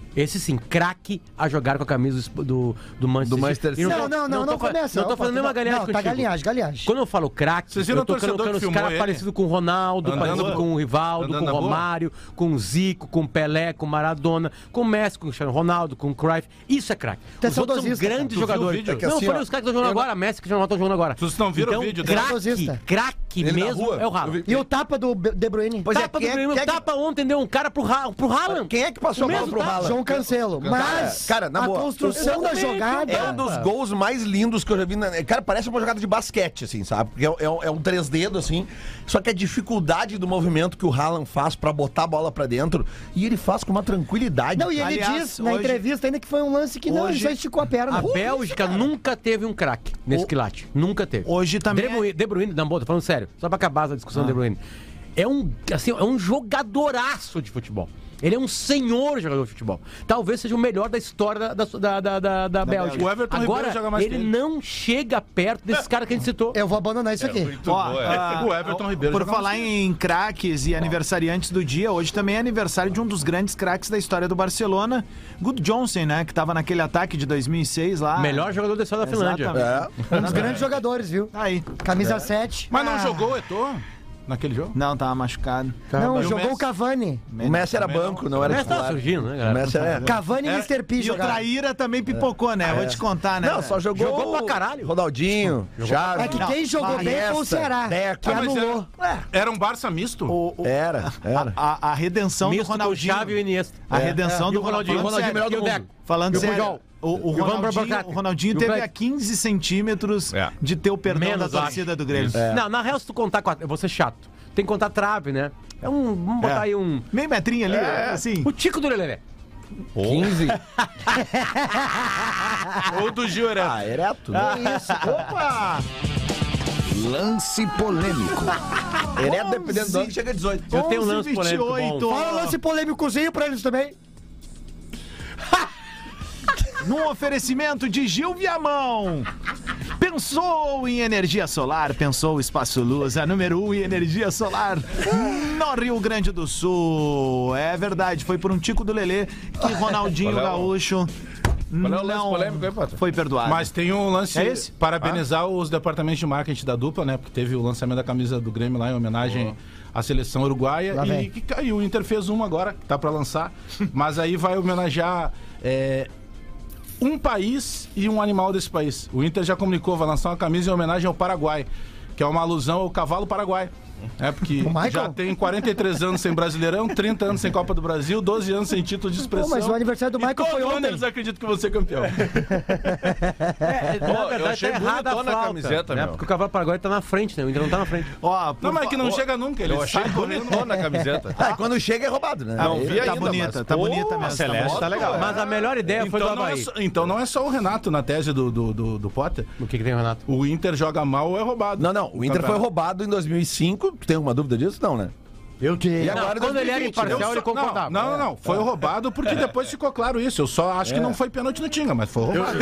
[SPEAKER 1] craque a jogar com a camisa do Manchester City.
[SPEAKER 9] Não começa.
[SPEAKER 1] Não tô falando nenhuma galinhagem
[SPEAKER 9] Não, tá
[SPEAKER 1] contigo.
[SPEAKER 9] galinhagem.
[SPEAKER 1] Quando eu falo craque,
[SPEAKER 7] Vocês viram
[SPEAKER 1] eu tô
[SPEAKER 7] o torcedor
[SPEAKER 1] colocando
[SPEAKER 7] que
[SPEAKER 1] os
[SPEAKER 7] filmou
[SPEAKER 1] caras
[SPEAKER 7] ele?
[SPEAKER 1] parecidos com o Ronaldo,
[SPEAKER 7] Andando
[SPEAKER 1] parecido
[SPEAKER 7] na
[SPEAKER 1] com o Rivaldo,
[SPEAKER 7] Andando
[SPEAKER 1] com o
[SPEAKER 7] na boa?
[SPEAKER 1] Romário, com o Zico, com o Pelé, com o Maradona, com o Messi, com o Cristiano Ronaldo, com o Cruyff. Isso é craque.
[SPEAKER 9] Tu é
[SPEAKER 1] Os outros são
[SPEAKER 9] saudosista,
[SPEAKER 1] grandes
[SPEAKER 7] cara. Tu viu o
[SPEAKER 1] jogadores.
[SPEAKER 7] vídeo?
[SPEAKER 3] É que
[SPEAKER 1] Não,
[SPEAKER 3] assim,
[SPEAKER 1] foram
[SPEAKER 3] ó,
[SPEAKER 1] os caras que estão jogando agora. Messi, Cristiano Ronaldo estão jogando agora.
[SPEAKER 7] Vocês não viram o vídeo dele?
[SPEAKER 1] Craque
[SPEAKER 3] Ele na
[SPEAKER 1] mesmo
[SPEAKER 3] rua?
[SPEAKER 1] é o Haaland.
[SPEAKER 9] E o tapa do De Bruyne?
[SPEAKER 3] Pois é,
[SPEAKER 1] Tapa,
[SPEAKER 3] quem é que-
[SPEAKER 1] tapa ontem deu um cara pro Haaland.
[SPEAKER 3] Quem é que passou a bola
[SPEAKER 1] Mesmo
[SPEAKER 3] pro
[SPEAKER 1] tapa.
[SPEAKER 3] Haaland?
[SPEAKER 9] João Cancelo. Mas
[SPEAKER 3] Cara, na
[SPEAKER 9] a
[SPEAKER 3] boa.
[SPEAKER 9] construção da jogada...
[SPEAKER 3] É um dos gols mais lindos que eu já vi. Cara, parece uma jogada de basquete, assim, sabe? Porque é um 3 dedos, assim. Só que a dificuldade do movimento que o Haaland faz pra botar a bola pra dentro, e ele faz com uma tranquilidade.
[SPEAKER 9] Não, e ele
[SPEAKER 2] Aliás,
[SPEAKER 9] diz na
[SPEAKER 2] hoje-
[SPEAKER 9] entrevista ainda que foi um lance que não, ele só esticou a perna.
[SPEAKER 1] A Bélgica nunca teve um craque nesse quilate. Nunca teve.
[SPEAKER 2] Hoje também
[SPEAKER 1] De Bruyne, não, tô falando sério. Só pra acabar essa discussão De Bruyne. É um jogadoraço de futebol. Ele é um senhor jogador de futebol. Talvez seja o melhor da história da Bélgica.
[SPEAKER 7] O Everton Ribeiro
[SPEAKER 1] Agora,
[SPEAKER 7] joga mais
[SPEAKER 1] ele
[SPEAKER 7] que ele.
[SPEAKER 1] não chega perto desses caras que a gente citou.
[SPEAKER 9] Eu vou abandonar isso aqui.
[SPEAKER 7] O Everton Ribeiro
[SPEAKER 2] Por
[SPEAKER 7] joga
[SPEAKER 2] falar em craques e aniversariantes do dia, hoje também é aniversário de um dos grandes craques da história do Barcelona, Good Johnson, né? Que tava naquele ataque de 2006 lá.
[SPEAKER 1] Melhor jogador da história da Finlândia.
[SPEAKER 2] Exatamente.
[SPEAKER 9] Um dos grandes jogadores, viu?
[SPEAKER 2] Aí.
[SPEAKER 9] Camisa 7.
[SPEAKER 7] Mas não jogou o Eto'o naquele jogo?
[SPEAKER 2] Não, tava machucado.
[SPEAKER 9] Não,
[SPEAKER 7] E o
[SPEAKER 9] jogou
[SPEAKER 7] Messi?
[SPEAKER 9] o Cavani.
[SPEAKER 3] O Messi era banco, não
[SPEAKER 1] O
[SPEAKER 3] era
[SPEAKER 1] Messi tava
[SPEAKER 3] titular.
[SPEAKER 1] surgindo, né,
[SPEAKER 3] O
[SPEAKER 1] galera?
[SPEAKER 3] Messi era...
[SPEAKER 9] Cavani e Mr. P
[SPEAKER 2] E o
[SPEAKER 9] jogaram.
[SPEAKER 2] Traíra também pipocou, né? Vou te contar, né?
[SPEAKER 3] Não, só jogou
[SPEAKER 1] pra caralho.
[SPEAKER 3] Ronaldinho, Chaves.
[SPEAKER 9] É que quem jogou bem foi o Ceará, que
[SPEAKER 7] mas
[SPEAKER 9] anulou.
[SPEAKER 7] Era um Barça misto?
[SPEAKER 3] Era.
[SPEAKER 2] A redenção
[SPEAKER 1] Misto
[SPEAKER 2] do
[SPEAKER 1] com o
[SPEAKER 2] Ronaldinho.
[SPEAKER 1] Xavi e o Iniesta.
[SPEAKER 2] A redenção
[SPEAKER 1] E
[SPEAKER 2] do
[SPEAKER 1] o Ronaldinho,
[SPEAKER 2] Falando sério.
[SPEAKER 3] melhor do
[SPEAKER 1] e o
[SPEAKER 3] mundo.
[SPEAKER 1] Deco.
[SPEAKER 2] Falando
[SPEAKER 1] E o
[SPEAKER 2] sério.
[SPEAKER 1] Pujol.
[SPEAKER 2] O
[SPEAKER 1] E o Van Barbacat.
[SPEAKER 2] Ronaldinho
[SPEAKER 1] E o
[SPEAKER 2] teve
[SPEAKER 1] Craig.
[SPEAKER 2] a 15 centímetros de ter o perdão
[SPEAKER 1] Menos,
[SPEAKER 2] da torcida do Grêmio.
[SPEAKER 1] Não, na real, se tu contar eu vou ser chato. Tem que contar trave, né? Vamos botar aí um...
[SPEAKER 2] Meio metrinho ali, assim.
[SPEAKER 1] O Tico do Lelê.
[SPEAKER 3] 15.
[SPEAKER 7] Ou do Gil Ereto?
[SPEAKER 3] Ah, ereto.
[SPEAKER 2] Opa!
[SPEAKER 10] Lance polêmico.
[SPEAKER 3] Ereto, dependendo do ano, chega a 18.
[SPEAKER 1] Eu tenho um lance polêmico bom.
[SPEAKER 9] Fala o lance polêmicozinho pra eles também.
[SPEAKER 2] Num oferecimento de Gil Viamão. Pensou em energia solar, pensou Espaço Luz, a número 1 em energia solar no Rio Grande do Sul. É verdade, foi por um tico do Lelê que Ronaldinho
[SPEAKER 4] Qual é o-
[SPEAKER 2] Gaúcho
[SPEAKER 4] Qual é o lance
[SPEAKER 2] não
[SPEAKER 4] polêmico aí, Pato?
[SPEAKER 2] foi perdoado.
[SPEAKER 7] Mas tem um lance,
[SPEAKER 2] É esse?
[SPEAKER 7] parabenizar os departamentos de marketing da dupla, né? Porque teve o lançamento da camisa do Grêmio lá em homenagem à seleção uruguaia.
[SPEAKER 9] Lá vem.
[SPEAKER 7] E o Inter fez uma agora, que tá pra lançar. Mas aí vai homenagear um país e um animal desse país. O Inter já comunicou, vai lançar uma camisa em homenagem ao Paraguai, que é uma alusão ao cavalo paraguai. É porque
[SPEAKER 9] O Michael?
[SPEAKER 7] já tem 43 anos sem Brasileirão, 30 anos sem Copa do Brasil, 12 anos sem título de expressão.
[SPEAKER 9] mas o aniversário do
[SPEAKER 7] E
[SPEAKER 9] Michael
[SPEAKER 7] todo
[SPEAKER 9] foi
[SPEAKER 7] ano
[SPEAKER 9] ontem.
[SPEAKER 7] eles acreditam que você é campeão.
[SPEAKER 1] Na
[SPEAKER 4] eu
[SPEAKER 1] verdade,
[SPEAKER 4] achei
[SPEAKER 1] tá errada a
[SPEAKER 4] bonitona a
[SPEAKER 1] flauta,
[SPEAKER 4] camiseta,
[SPEAKER 1] né?
[SPEAKER 4] meu.
[SPEAKER 1] Porque o cavalo paraguai tá na frente, né? O Inter não tá na frente.
[SPEAKER 2] Ó,
[SPEAKER 7] Não, mas é que não chega nunca, ele
[SPEAKER 4] Eu achei
[SPEAKER 7] sai correndo.
[SPEAKER 4] bonitona a camiseta.
[SPEAKER 3] Ah, quando chega é roubado, né?
[SPEAKER 4] Não vi
[SPEAKER 2] tá
[SPEAKER 4] ainda,
[SPEAKER 2] bonita,
[SPEAKER 4] mas,
[SPEAKER 2] tá
[SPEAKER 4] pô,
[SPEAKER 2] bonita
[SPEAKER 4] a
[SPEAKER 2] mesmo.
[SPEAKER 4] Celeste tá legal.
[SPEAKER 1] Mas a melhor ideia foi do
[SPEAKER 7] Então não,
[SPEAKER 1] Havaí.
[SPEAKER 7] então não é só o Renato na tese do Potter.
[SPEAKER 1] O que tem, Renato?
[SPEAKER 7] O Inter joga mal ou é roubado.
[SPEAKER 3] Não, o Inter foi roubado em 2005. Tu tem alguma dúvida disso? Não, né?
[SPEAKER 6] Eu tinha.
[SPEAKER 3] E agora
[SPEAKER 1] Quando ele era imparcial, ele concordava.
[SPEAKER 7] Não. Foi roubado porque depois ficou claro isso. Eu só acho que não foi pênalti no Tinga, mas foi roubado.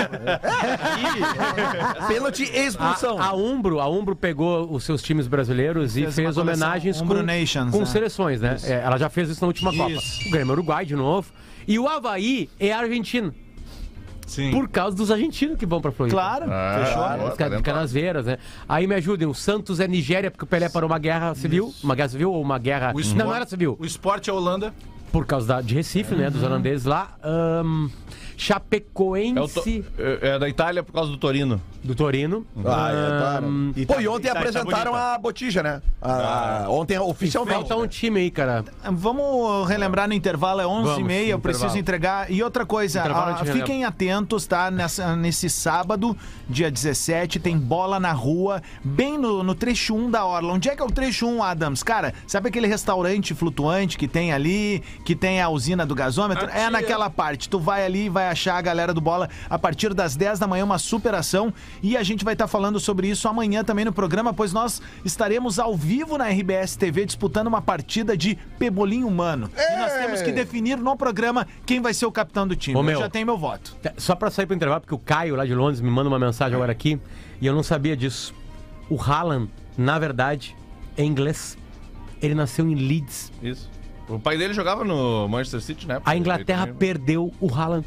[SPEAKER 3] Pênalti e expulsão.
[SPEAKER 1] A Umbro pegou os seus times brasileiros e fez homenagens com seleções, né? Ela já fez isso na última Copa. O Grêmio Uruguai de novo. E o Avaí é argentino.
[SPEAKER 7] Sim.
[SPEAKER 1] Por causa dos argentinos que vão pra Floripa.
[SPEAKER 2] Claro, fechou.
[SPEAKER 1] Os canasveiras, né? Aí me ajudem, o Santos é Nigéria porque o Pelé parou uma guerra civil. Uma guerra civil ou uma guerra... Não era civil.
[SPEAKER 7] O Sport é Holanda.
[SPEAKER 1] Por causa de Recife, né? Dos holandeses lá. Chapecoense.
[SPEAKER 4] É da Itália por causa do Torino.
[SPEAKER 1] Do Torino.
[SPEAKER 3] E ontem apresentaram a Botija, né? Ontem oficialmente.
[SPEAKER 1] Falta um time aí, cara.
[SPEAKER 2] Vamos relembrar no intervalo, é 11h30, eu preciso entregar. E outra coisa, fiquem atentos, tá? Nesse sábado, dia 17, tem bola na rua, bem no trecho 1 da Orla. Onde é que é o trecho 1, Adams? Cara, sabe aquele restaurante flutuante que tem ali, que tem a usina do gasômetro? É naquela parte. Tu vai ali e vai achar a galera do Bola a partir das 10 da manhã, uma superação. E a gente vai estar falando sobre isso amanhã também no programa, pois nós estaremos ao vivo na RBS TV disputando uma partida de pebolim humano. E nós temos que definir no programa quem vai ser o capitão do time. Eu já tenho meu voto.
[SPEAKER 1] Só pra sair pro intervalo, porque o Caio lá de Londres me manda uma mensagem agora aqui e eu não sabia disso. O Haaland, na verdade, é inglês. Ele nasceu em Leeds.
[SPEAKER 4] Isso. O pai dele jogava no Manchester City, né?
[SPEAKER 1] A Inglaterra perdeu o Haaland.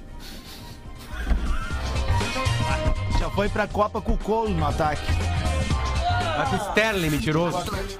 [SPEAKER 2] Já foi pra Copa com o Cole no ataque.
[SPEAKER 1] Mas o Sterling, mentiroso.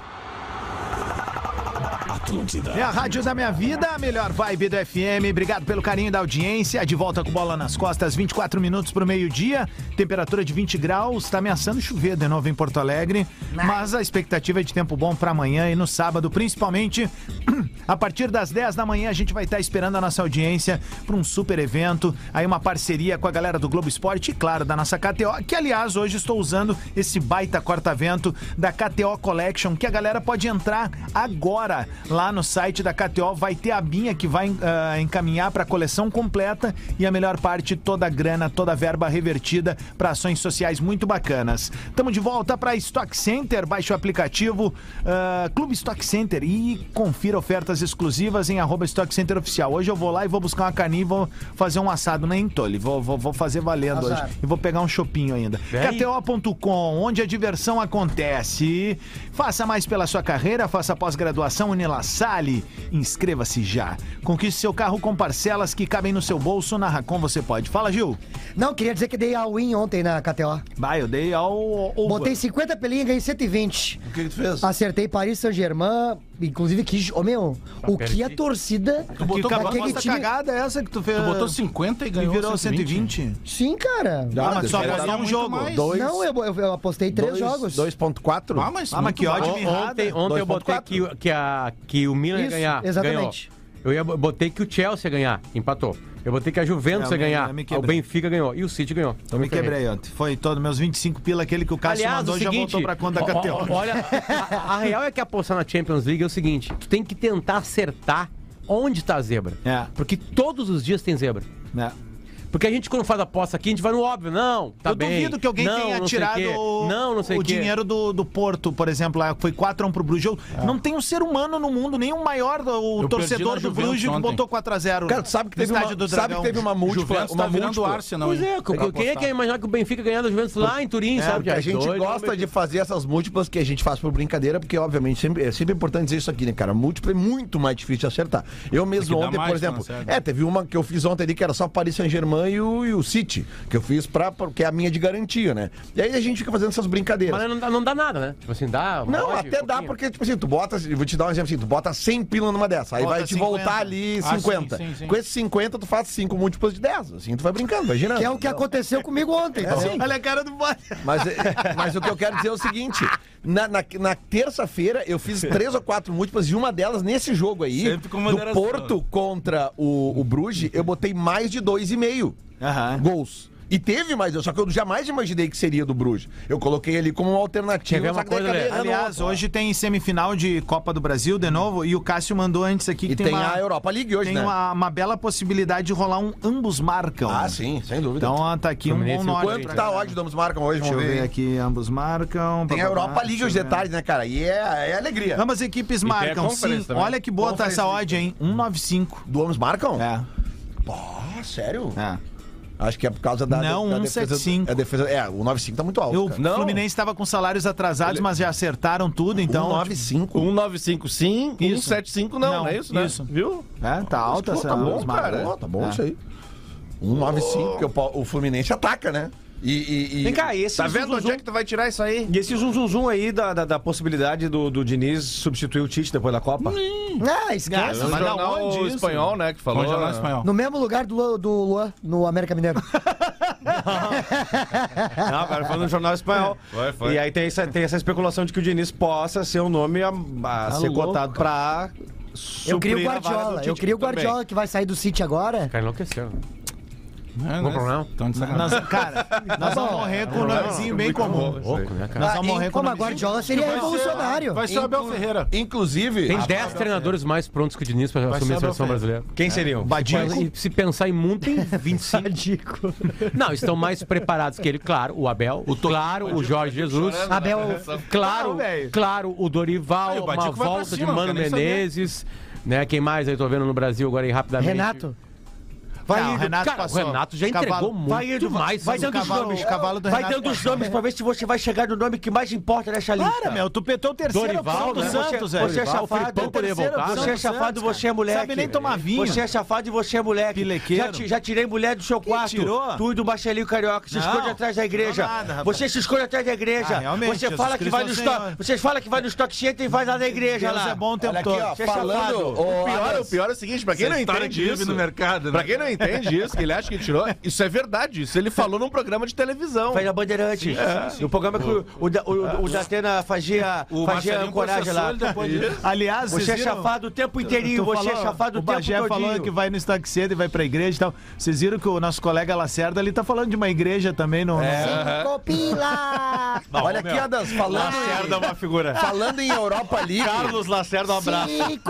[SPEAKER 2] É a rádio da minha vida, a melhor vibe do FM. Obrigado pelo carinho da audiência. De volta com Bola nas costas, 24 minutos pro meio-dia. Temperatura de 20 graus. Tá ameaçando chover de novo em Porto Alegre. Mas a expectativa é de tempo bom pra amanhã e no sábado, principalmente. A partir das 10 da manhã, a gente vai estar esperando a nossa audiência para um super evento. Aí uma parceria com a galera do Globo Esporte e, claro, da nossa KTO. Que, aliás, hoje estou usando esse baita corta-vento da KTO Collection, que a galera pode entrar agora lá no site da KTO. Vai ter a abinha que vai encaminhar para a coleção completa e a melhor parte, toda a grana, toda a verba revertida para ações sociais muito bacanas. Estamos de volta para Stock Center. Baixe o aplicativo Clube Stock Center e confira ofertas exclusivas em @Stock Center Oficial. Hoje eu vou lá e vou buscar uma carninha e vou fazer um assado na Entole. Vou fazer valendo hoje. E vou pegar um chopinho ainda. KTO.com, onde a diversão acontece. Faça mais pela sua carreira, faça pós-graduação Unilassalle. Inscreva-se já. Conquiste seu carro com parcelas que cabem no seu bolso. Na Racon você pode. Fala, Gil.
[SPEAKER 9] Não, queria dizer que dei all-in ontem na KTO.
[SPEAKER 2] Eu dei ao...
[SPEAKER 9] Botei 50 pelinhas e ganhei 120.
[SPEAKER 3] O que tu fez?
[SPEAKER 9] Acertei Paris Saint-Germain, inclusive que... o que a torcida...
[SPEAKER 2] Tu botou aquele time... cagada essa que tu fez?
[SPEAKER 7] Tu botou 50 e ganhou
[SPEAKER 2] 120?
[SPEAKER 9] Sim, cara.
[SPEAKER 2] Mas só apostou um jogo.
[SPEAKER 9] Não, eu apostei 3 jogos.
[SPEAKER 3] 2.4?
[SPEAKER 2] Mas que ódio mirrada.
[SPEAKER 1] Ontem eu botei que o Milan ia ganhar.
[SPEAKER 9] Exatamente.
[SPEAKER 1] Ganhou. Eu botei que o Chelsea ia ganhar. Empatou. Eu botei que a Juventus ia ganhar. O Benfica ganhou. E o City ganhou.
[SPEAKER 2] Eu me quebrei ontem. Foi todo meus 25 pila, aquele que o Cássio mandou, já voltou pra conta da KTO.
[SPEAKER 1] Olha, a real é que apostar na Champions League é o seguinte: tu tem que tentar acertar onde tá a zebra. Porque todos os dias tem zebra. Porque a gente, quando faz aposta aqui, a gente vai no óbvio. Não, tá bem.
[SPEAKER 2] Eu duvido que alguém tenha tirado o dinheiro do Porto, por exemplo. Lá foi 4-1 pro Bruges. Não tem um ser humano no mundo, nem o maior, o torcedor do Bruges que botou 4-0.
[SPEAKER 3] Cara, sabe que teve uma múltipla.
[SPEAKER 7] Uma múltipla. Arsenal,
[SPEAKER 1] pois é, quem é que ia imaginar que o Benfica ganhar da Juventus lá em Turim, sabe?
[SPEAKER 3] A gente gosta de fazer essas múltiplas que a gente faz por brincadeira, porque, obviamente, é sempre importante dizer isso aqui, né, cara? Múltipla é muito mais difícil de acertar. Eu mesmo ontem, por exemplo, teve uma que eu fiz ontem ali que era só Paris Saint-Germain e o City, que eu fiz porque é a minha de garantia, né? E aí a gente fica fazendo essas brincadeiras.
[SPEAKER 1] Mas não dá nada, né? Tipo assim, dá...
[SPEAKER 3] Não, até dá, porque, tipo assim, tu bota... Vou te dar um exemplo assim, tu bota 100 pila numa dessa, aí vai te voltar ali 50.
[SPEAKER 7] Sim.
[SPEAKER 3] Com esses 50, tu faz 5 múltiplas de 10. Assim, tu vai brincando, vai girando.
[SPEAKER 9] Que é o que aconteceu comigo ontem.
[SPEAKER 2] Olha a cara do bote.
[SPEAKER 3] Mas o que eu quero dizer é o seguinte, na terça-feira eu fiz 3 ou 4 múltiplas e uma delas nesse jogo aí, do Porto contra o Bruges, eu botei mais de 2,5 gols. E teve, mas só que eu jamais imaginei que seria do Bruges. Eu coloquei ele como uma alternativa.
[SPEAKER 1] Quer ver uma coisa, Lê?
[SPEAKER 2] Aliás, hoje tem semifinal de Copa do Brasil de novo, e o Cássio mandou antes aqui que
[SPEAKER 3] E tem a Europa League hoje,
[SPEAKER 2] tem
[SPEAKER 3] né?
[SPEAKER 2] uma bela possibilidade de rolar um ambos marcam.
[SPEAKER 3] Ah, sim, sem dúvida.
[SPEAKER 2] Então, ó, tá aqui um bom norte.
[SPEAKER 3] Quanto tá a odd do ambos marcam hoje?
[SPEAKER 2] Deixa eu
[SPEAKER 3] Vamos
[SPEAKER 2] ver aqui, ambos marcam.
[SPEAKER 3] Tem a Europa League os detalhes, né, cara? E é alegria.
[SPEAKER 2] Ambas equipes
[SPEAKER 4] tem a
[SPEAKER 2] marcam, sim.
[SPEAKER 4] Conference também.
[SPEAKER 2] Olha que boa tá essa odd, hein? 1,95.
[SPEAKER 3] Do ambos marcam?
[SPEAKER 2] É.
[SPEAKER 3] Pô, sério?
[SPEAKER 2] É.
[SPEAKER 3] Acho que é por causa da
[SPEAKER 2] Não,
[SPEAKER 3] da
[SPEAKER 2] 1,75.
[SPEAKER 3] defesa. O 9,5 tá muito alto.
[SPEAKER 2] O Fluminense tava com salários atrasados, mas já acertaram tudo, então.
[SPEAKER 3] 9,5.
[SPEAKER 4] 195 sim,
[SPEAKER 2] Isso.
[SPEAKER 4] 175 não, é isso, né?
[SPEAKER 2] Isso.
[SPEAKER 4] Viu?
[SPEAKER 2] É, tá alta essa
[SPEAKER 3] Tá bom,
[SPEAKER 2] ambos marcam.
[SPEAKER 3] cara. Tá bom isso aí. 1,95, porque o Fluminense ataca, né?
[SPEAKER 8] Vem cá, esse
[SPEAKER 4] Tá vendo onde é que tu vai tirar isso aí?
[SPEAKER 8] E esse zum aí da possibilidade do Diniz substituir o Tite depois da Copa?
[SPEAKER 9] Ah, esquece.
[SPEAKER 4] No
[SPEAKER 2] Mas da
[SPEAKER 4] jornal
[SPEAKER 2] onde isso?
[SPEAKER 4] espanhol, né, que falou.
[SPEAKER 7] Vamos jornal espanhol.
[SPEAKER 9] No mesmo lugar do Luan, no América Mineiro.
[SPEAKER 8] Não, cara, foi no jornal espanhol.
[SPEAKER 4] Foi.
[SPEAKER 8] E aí tem essa especulação de que o Diniz possa ser um nome a ser cotado pra.
[SPEAKER 9] Eu queria o
[SPEAKER 8] suprir a vaga do
[SPEAKER 9] Guardiola.
[SPEAKER 8] Tite
[SPEAKER 9] Eu queria o
[SPEAKER 8] também.
[SPEAKER 9] Guardiola que vai sair do City agora.
[SPEAKER 1] Cara, enlouqueceu, né?
[SPEAKER 7] Não,
[SPEAKER 1] problema.
[SPEAKER 7] Então, de sacanagem.
[SPEAKER 2] Cara, nós vamos morrer com um nomezinho bem comum.
[SPEAKER 1] Louco, né, cara?
[SPEAKER 2] Nós vamos morrer com um
[SPEAKER 9] Como a
[SPEAKER 2] nomezinho.
[SPEAKER 9] Guardiola seria revolucionário.
[SPEAKER 7] Vai ser o Abel Ferreira.
[SPEAKER 3] Inclusive.
[SPEAKER 1] Tem 10 treinadores mais prontos que o Diniz pra assumir a
[SPEAKER 7] ser
[SPEAKER 1] seleção
[SPEAKER 7] Abel
[SPEAKER 1] brasileira.
[SPEAKER 8] Quem seriam?
[SPEAKER 1] E se pensar em mundo, tem 25. Não, estão mais preparados que ele, claro, o Abel, claro, o Jorge Jesus,
[SPEAKER 9] Abel,
[SPEAKER 1] claro, o Dorival,
[SPEAKER 7] o
[SPEAKER 1] uma
[SPEAKER 7] Badico vai pra
[SPEAKER 1] volta de
[SPEAKER 7] cima,
[SPEAKER 1] Mano
[SPEAKER 7] não quero nem saber.
[SPEAKER 1] Menezes, né? Quem mais aí tô vendo no Brasil agora aí rapidamente?
[SPEAKER 9] Renato.
[SPEAKER 2] Não, o Renato
[SPEAKER 1] Cara,
[SPEAKER 2] passou.
[SPEAKER 1] o Renato já entregou
[SPEAKER 2] Cavalo.
[SPEAKER 1] muito mais.
[SPEAKER 8] Vai dando os nomes.
[SPEAKER 2] Cavalo do
[SPEAKER 8] Vai
[SPEAKER 2] Renato
[SPEAKER 8] dando os
[SPEAKER 2] passou.
[SPEAKER 8] nomes pra ver se você vai chegar no nome que mais importa nessa lista.
[SPEAKER 2] Para, meu, tu petou o terceiro
[SPEAKER 1] Dorival,
[SPEAKER 2] opção do
[SPEAKER 1] né?
[SPEAKER 2] Santos, velho.
[SPEAKER 8] Você é
[SPEAKER 1] Dorival,
[SPEAKER 8] chafado,
[SPEAKER 1] Filipão poderia voltar.
[SPEAKER 8] você é chafado, você é moleque.
[SPEAKER 2] Sabe nem tomar vinho.
[SPEAKER 8] Você é chafado e você é moleque.
[SPEAKER 2] Pilequeiro.
[SPEAKER 8] Já tirei mulher do seu quarto.
[SPEAKER 2] tirou?
[SPEAKER 8] Tu e do Marcelinho Carioca. Se
[SPEAKER 2] Não,
[SPEAKER 8] esconde atrás da igreja.
[SPEAKER 2] não nada, rapaz.
[SPEAKER 8] Você se esconde atrás da igreja.
[SPEAKER 2] Ah, realmente,
[SPEAKER 8] você fala
[SPEAKER 2] Jesus
[SPEAKER 8] que vai no
[SPEAKER 2] Cristo é o
[SPEAKER 8] estoque.
[SPEAKER 2] Senhor.
[SPEAKER 8] Você fala que vai no estoque center e vai lá na igreja
[SPEAKER 2] Deus
[SPEAKER 8] lá.
[SPEAKER 2] é bom o tempo
[SPEAKER 3] Olha aqui,
[SPEAKER 2] todo.
[SPEAKER 3] ó,
[SPEAKER 8] Você é
[SPEAKER 3] falando.
[SPEAKER 8] chafado.
[SPEAKER 4] O pior é o seguinte, pra quem não entende isso,
[SPEAKER 7] no mercado,
[SPEAKER 4] pra quem não entende isso, que ele acha que ele tirou, isso é verdade. Isso ele falou num programa de televisão.
[SPEAKER 8] Faz a Bandeirantes. No programa que o Datena fazia ancoragem lá.
[SPEAKER 2] Aliás,
[SPEAKER 8] Você é
[SPEAKER 2] vocês viram-
[SPEAKER 8] chafado o tempo inteirinho.
[SPEAKER 2] Tu
[SPEAKER 8] Você é
[SPEAKER 2] falou-
[SPEAKER 8] chafado o
[SPEAKER 2] O
[SPEAKER 8] tempo
[SPEAKER 2] Bagé
[SPEAKER 8] todinho.
[SPEAKER 2] falou que vai no estoque cedo e vai pra igreja e tal. Vocês viram que o nosso colega Lacerda ali tá falando de uma igreja também no...
[SPEAKER 9] Copila!
[SPEAKER 3] Olha aqui, Adams, falando,
[SPEAKER 8] Lacerda é uma figura.
[SPEAKER 3] falando em Europa League.
[SPEAKER 8] Carlos Lacerda, um abraço.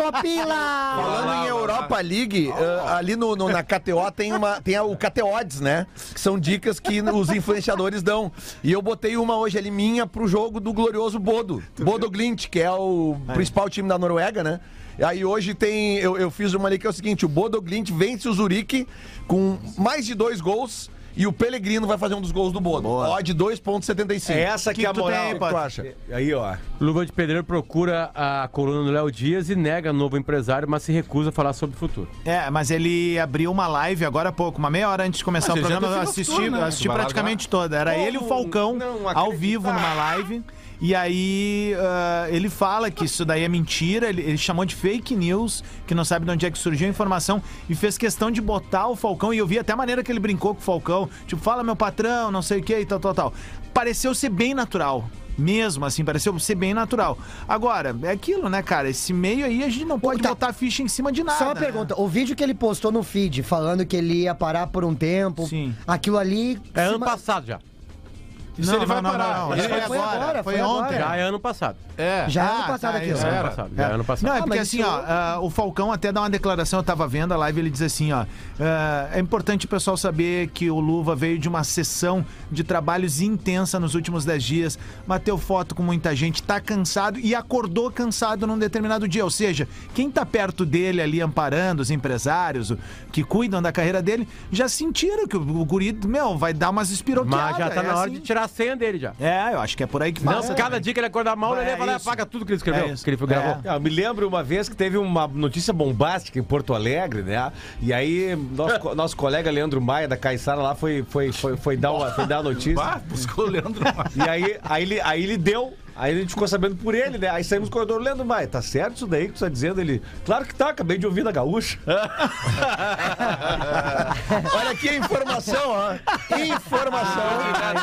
[SPEAKER 9] Copila!
[SPEAKER 3] Falando em Europa League, ali na KTO tem o KTO Odds, né? Que são dicas que os influenciadores dão. E eu botei uma hoje ali minha pro jogo do glorioso Bodo. Bodo Glimt, que é o principal time da Noruega, né? E aí hoje tem. Eu fiz uma ali que é o seguinte: o Bodo Glimt vence o Zurique com mais de 2 gols. E o Pellegrino vai fazer um dos gols do Bodo. Odd 2,75.
[SPEAKER 8] É essa que é a
[SPEAKER 3] tu
[SPEAKER 8] moral.
[SPEAKER 3] tem,
[SPEAKER 8] que tu
[SPEAKER 3] acha?
[SPEAKER 8] Aí, ó.
[SPEAKER 1] Luva de Pedreiro procura a coluna do Léo Dias e nega novo empresário, mas se recusa a falar sobre o futuro.
[SPEAKER 2] É, mas ele abriu uma live agora há pouco, uma meia hora antes de começar o
[SPEAKER 7] Mas ele já
[SPEAKER 2] programa, eu
[SPEAKER 7] definiu o
[SPEAKER 2] assisti,
[SPEAKER 7] futuro, né?
[SPEAKER 2] assisti
[SPEAKER 7] Vai
[SPEAKER 2] praticamente toda. Era ele e o Falcão ao vivo numa live. E aí ele fala que isso daí é mentira, ele chamou de fake news, que não sabe de onde é que surgiu a informação, e fez questão de botar o Falcão, e eu vi até a maneira que ele brincou com o Falcão, tipo, fala meu patrão, não sei o que e tal. Pareceu ser bem natural. Mesmo assim, pareceu ser bem natural. Agora, é aquilo, né, cara? Esse meio aí a gente não pode botar a ficha em cima de nada.
[SPEAKER 9] Só uma pergunta, o vídeo que ele postou no feed, falando que ele ia parar por um tempo,
[SPEAKER 2] Sim.
[SPEAKER 9] aquilo ali...
[SPEAKER 1] É ano passado já.
[SPEAKER 2] Não,
[SPEAKER 7] ele vai parar.
[SPEAKER 2] Não,
[SPEAKER 7] Ele
[SPEAKER 2] isso foi agora, foi ontem.
[SPEAKER 1] Já é ano passado.
[SPEAKER 9] Já é ano passado aquilo.
[SPEAKER 2] isso
[SPEAKER 1] Já é ano
[SPEAKER 2] era.
[SPEAKER 1] passado. Já é ano passado.
[SPEAKER 2] Não, é
[SPEAKER 9] Ah,
[SPEAKER 2] porque
[SPEAKER 9] mas
[SPEAKER 2] assim,
[SPEAKER 9] isso-
[SPEAKER 2] ó, o Falcão até dá uma declaração, eu tava vendo a live, ele diz assim, ó, é importante o pessoal saber que o Luva veio de uma sessão de trabalhos intensa nos últimos 10 dias, bateu foto com muita gente, tá cansado e acordou cansado num determinado dia, ou seja, quem tá perto dele ali amparando, os empresários que cuidam da carreira dele, já sentiram que o guri, vai dar umas espiroqueadas.
[SPEAKER 1] Mas já tá na hora
[SPEAKER 2] assim.
[SPEAKER 1] de tirar a senha dele já.
[SPEAKER 2] É, eu acho que é por aí que
[SPEAKER 1] Não,
[SPEAKER 2] passa.
[SPEAKER 1] cada dia que ele acordar mal, ele vai lá e apaga tudo que ele escreveu,
[SPEAKER 2] É isso.
[SPEAKER 1] que ele gravou.
[SPEAKER 8] Eu me lembro uma vez que teve uma notícia bombástica em Porto Alegre, né? E aí, nosso colega Leandro Maia, da Caiçara, lá foi dar a notícia.
[SPEAKER 7] Buscou o Leandro Maia.
[SPEAKER 8] E aí ele deu. Aí a gente ficou sabendo por ele, né? Aí saímos no corredor, Leandro Maia, tá certo isso daí que tu tá dizendo? Ele, claro que tá, acabei de ouvir da Gaúcha.
[SPEAKER 3] Olha aqui a informação, ó. Informação.